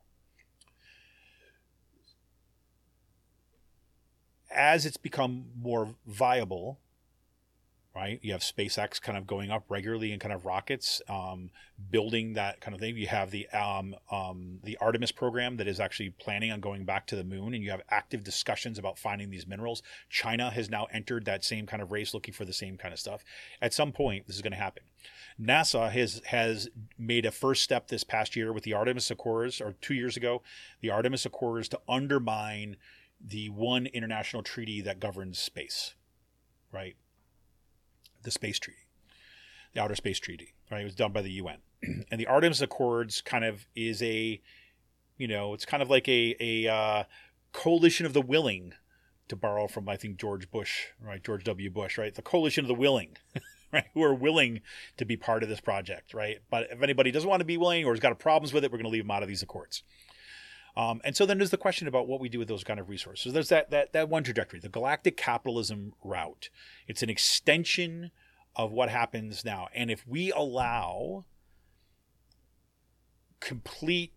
Speaker 3: As it's become more viable, right? You have SpaceX kind of going up regularly in kind of rockets, building that kind of thing. You have the Artemis program that is actually planning on going back to the moon, and you have active discussions about finding these minerals. China has now entered that same kind of race, looking for the same kind of stuff. At some point, this is going to happen. NASA has made a first step this past year with the Artemis Accords, or 2 years ago, the Artemis Accords, to undermine the one international treaty that governs space, right? The space treaty, the Outer Space Treaty, right? It was done by the UN. And the Artemis Accords kind of is a, you know, it's kind of like a coalition of the willing, to borrow from, I think, George Bush, right? George W. Bush, right? The coalition of the willing, right? Who are willing to be part of this project, right? But if anybody doesn't want to be willing or has got problems with it, we're going to leave them out of these accords. And so then there's the question about what we do with those kind of resources. So there's that one trajectory, the galactic capitalism route. It's an extension of what happens now. And if we allow complete,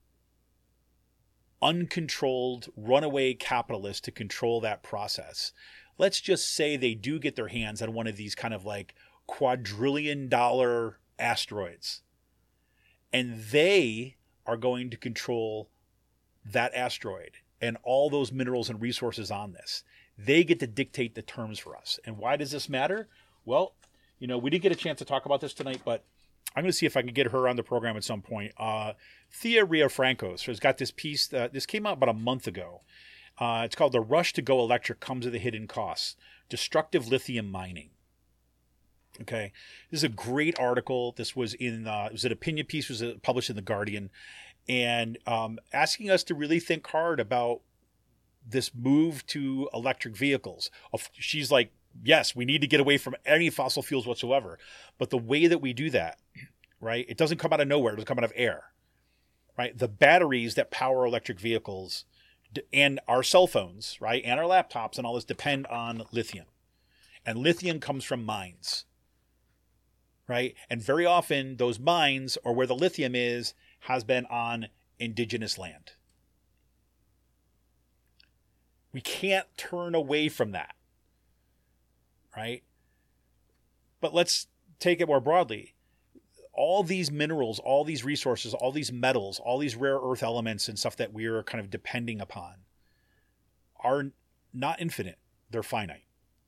Speaker 3: uncontrolled, runaway capitalists to control that process, let's just say they do get their hands on one of these kind of like quadrillion-dollar asteroids, and they are going to control that asteroid and all those minerals and resources on this. They get to dictate the terms for us. And why does this matter? Well, you know, we didn't get a chance to talk about this tonight, but I'm going to see if I can get her on the program at some point. Thea Riofrancos has got this piece. This came out about a month ago. It's called "The Rush to Go Electric Comes at a Hidden Cost: Destructive Lithium Mining." Okay, this is a great article. This was it was an opinion piece. Was published in The Guardian, and asking us to really think hard about this move to electric vehicles. She's like, yes, we need to get away from any fossil fuels whatsoever. But the way that we do that, right, it doesn't come out of nowhere. It doesn't come out of air, right? The batteries that power electric vehicles and our cell phones, right, and our laptops and all this depend on lithium. And lithium comes from mines, right? And very often those mines, or where the lithium is, has been on indigenous land. We can't turn away from that, right? But let's take it more broadly. all these minerals, all these resources, all these metals, all these rare earth elements and stuff that we are kind of depending upon are not infinite. They're finite.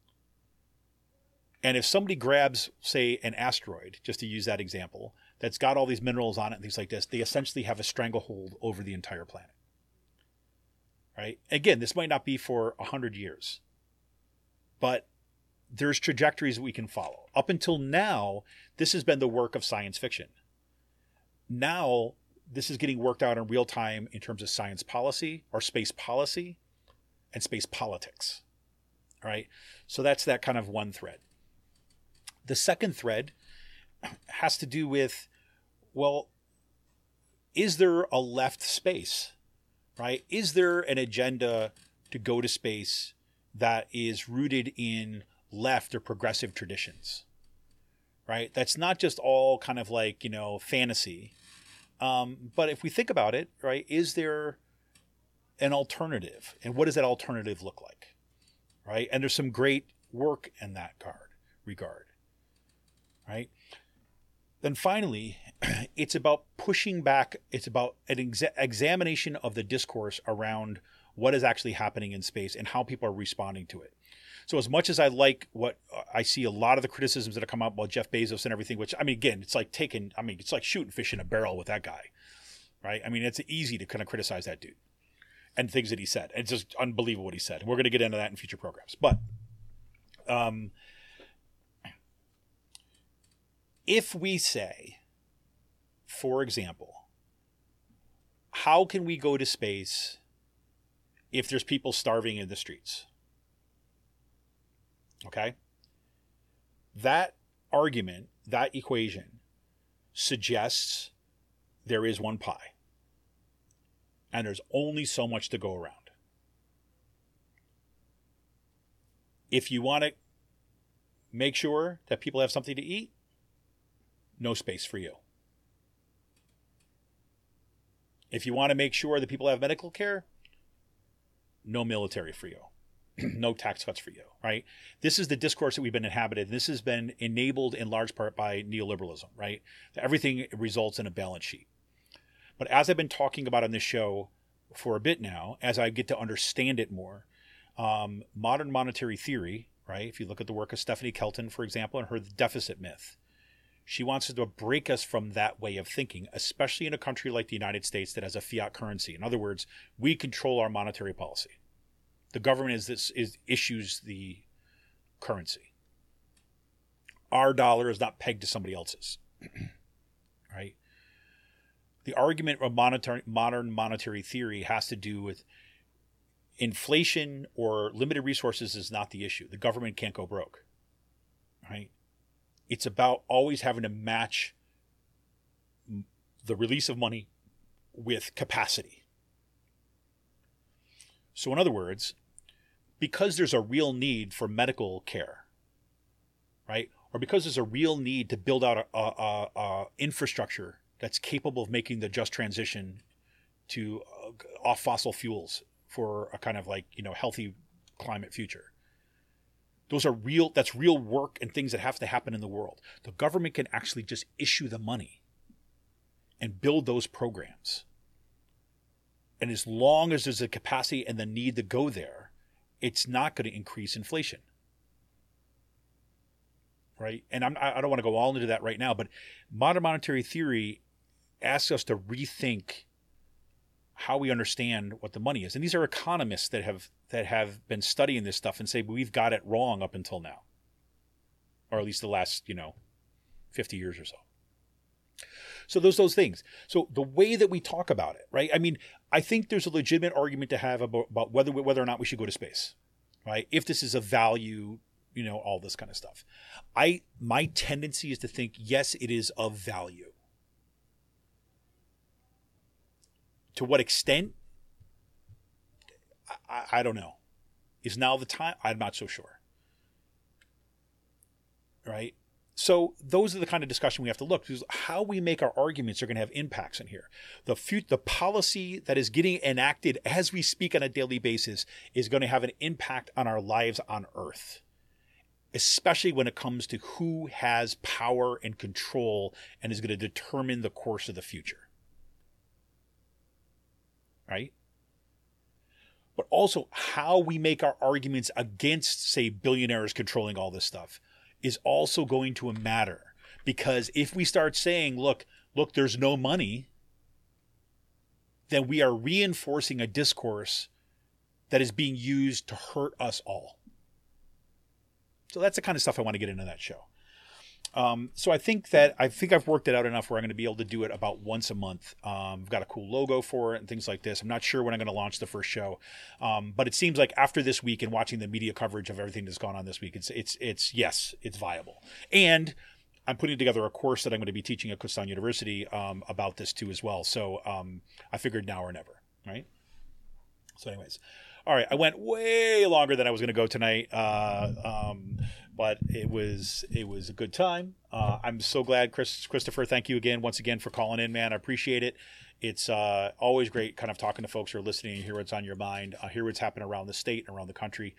Speaker 3: And if somebody grabs, say, an asteroid, just to use that example, that's got all these minerals on it and things like this, they essentially have a stranglehold over the entire planet. Right? Again, this might not be for 100 years, but there's trajectories we can follow. Up until now, this has been the work of science fiction. Now, this is getting worked out in real time in terms of science policy or space policy and space politics. All right? So that's that kind of one thread. The second thread has to do with, well, is there a left space, right? Is there an agenda to go to space that is rooted in left or progressive traditions, right? That's not just all kind of like, fantasy. But if we think about it, right, is there an alternative? And what does that alternative look like, right? And there's some great work in that regard. Right? Then finally, it's about pushing back. It's about an examination of the discourse around what is actually happening in space and how people are responding to it. So as much as I like what I see a lot of the criticisms that have come out about Jeff Bezos and everything, which, I mean, again, it's like it's like shooting fish in a barrel with that guy, right? I mean, it's easy to kind of criticize that dude and things that he said. It's just unbelievable what he said. And we're going to get into that in future programs. But, if we say, for example, how can we go to space if there's people starving in the streets? Okay? That argument, that equation, suggests there is one pie. And there's only so much to go around. If you want to make sure that people have something to eat, no space for you. If you want to make sure that people have medical care, no military for you. No tax cuts for you, right? This is the discourse that we've been inhabited. This has been enabled in large part by neoliberalism, right? Everything results in a balance sheet. But as I've been talking about on this show for a bit now, as I get to understand it more, modern monetary theory, right? If you look at the work of Stephanie Kelton, for example, and her deficit myth, she wants to break us from that way of thinking, especially in a country like the United States that has a fiat currency. In other words, we control our monetary policy. The government issues the currency. Our dollar is not pegged to somebody else's, right? The argument of modern monetary theory has to do with inflation or limited resources is not the issue. The government can't go broke, right? It's about always having to match the release of money with capacity. So in other words, because there's a real need for medical care, right? Or because there's a real need to build out a infrastructure that's capable of making the just transition to off fossil fuels for a kind of like, healthy climate future. That's real work and things that have to happen in the world. The government can actually just issue the money and build those programs. And as long as there's a capacity and the need to go there, it's not going to increase inflation. Right? And I don't want to go all into that right now, but modern monetary theory asks us to rethink how we understand what the money is. And these are economists that have been studying this stuff and say, we've got it wrong up until now. Or at least the last, 50 years or so. So those things. So the way that we talk about it, right? I mean, I think there's a legitimate argument to have about whether or not we should go to space, right? If this is a value, all this kind of stuff. My tendency is to think, yes, it is of value. To what extent? I don't know. Is now the time? I'm not so sure. Right? So those are the kind of discussion we have to look because how we make our arguments are going to have impacts in here. The policy that is getting enacted as we speak on a daily basis is going to have an impact on our lives on Earth. especially when it comes to who has power and control and is going to determine the course of the future. Right? But also how we make our arguments against, say, billionaires controlling all this stuff is also going to matter. Because if we start saying, look, there's no money, then we are reinforcing a discourse that is being used to hurt us all. So that's the kind of stuff I want to get into that show. So I think I've worked it out enough where I'm going to be able to do it about once a month. I've got a cool logo for it and things like this. I'm not sure when I'm going to launch the first show. But it seems like after this week and watching the media coverage of everything that's gone on this week, it's viable. And I'm putting together a course that I'm going to be teaching at Kutztown University about this too as well. So I figured now or never, right? So anyways, all right, I went way longer than I was going to go tonight, but it was a good time. I'm so glad, Christopher, thank you once again for calling in, man. I appreciate it. It's always great kind of talking to folks who are listening and hear what's on your mind, hear what's happening around the state and around the country.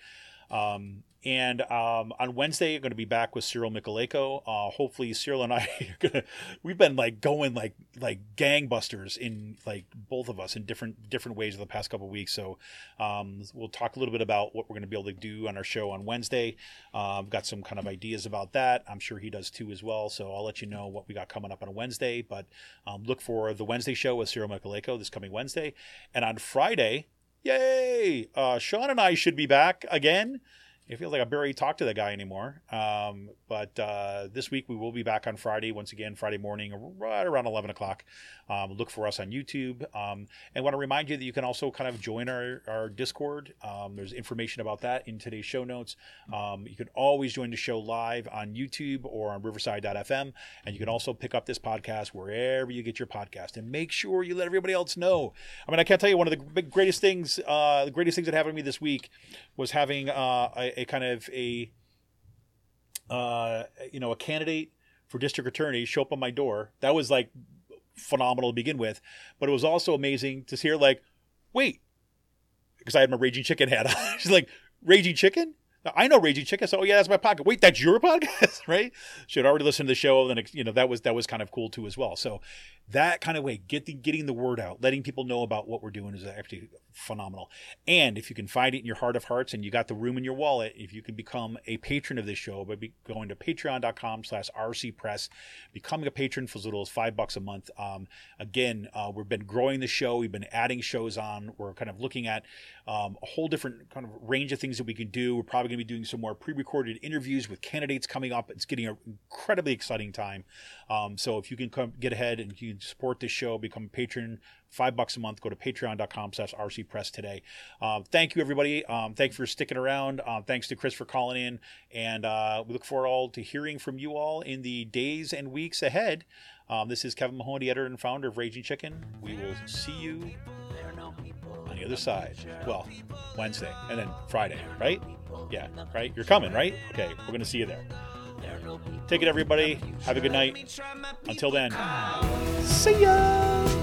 Speaker 3: And on Wednesday, I'm going to be back with Cyril Michaleko. Hopefully Cyril and I we've been going like gangbusters in like both of us in different ways the past couple of weeks. So we'll talk a little bit about what we're going to be able to do on our show on Wednesday. I've got some kind of ideas about that. I'm sure he does too as well. So I'll let you know what we got coming up on a Wednesday, but look for the Wednesday show with Cyril Michaleko this coming Wednesday. And on Friday, yay! Sean and I should be back again. It feels like I barely talked to the guy anymore. But this week we will be back on Friday, once again, Friday morning, right around 11 o'clock. Look for us on YouTube. And want to remind you that you can also kind of join our Discord. There's information about that in today's show notes. You can always join the show live on YouTube or on riverside.fm. And you can also pick up this podcast wherever you get your podcast. And make sure you let everybody else know. I mean, I can't tell you, one of the greatest things that happened to me this week was having a kind of a candidate for district attorney show up on my door. That was like phenomenal to begin with, but it was also amazing to hear like, wait, because I had my Raging Chicken hat on. She's like, Raging Chicken? I know Raging Chicken. So, yeah, that's my podcast. Wait, that's your podcast, right? She had already listened to the show, and that was kind of cool too as well. So that kind of way, getting the word out, letting people know about what we're doing is actually phenomenal. And if you can find it in your heart of hearts and you got the room in your wallet, if you can become a patron of this show by going to patreon.com/rcpress, becoming a patron for as little as $5 a month. Again, we've been growing the show. We've been adding shows on. We're kind of looking at a whole different kind of range of things that we can do. We're probably going to be doing some more pre-recorded interviews with candidates coming up. It's getting an incredibly exciting time. So if you can get ahead and you can support this show, become a patron, $5 a month, go to patreon.com/rcpress today. Thank you, everybody. Thank you for sticking around. Thanks to Chris for calling in. And we look forward to hearing from you all in the days and weeks ahead. This is Kevin Mahoney, editor and founder of Raging Chicken. We will see you on the other side. Well, Wednesday and then Friday, right? Yeah, right? You're coming, right? Okay, we're going to see you there. Take it, everybody. Have a good night. Until then, see ya!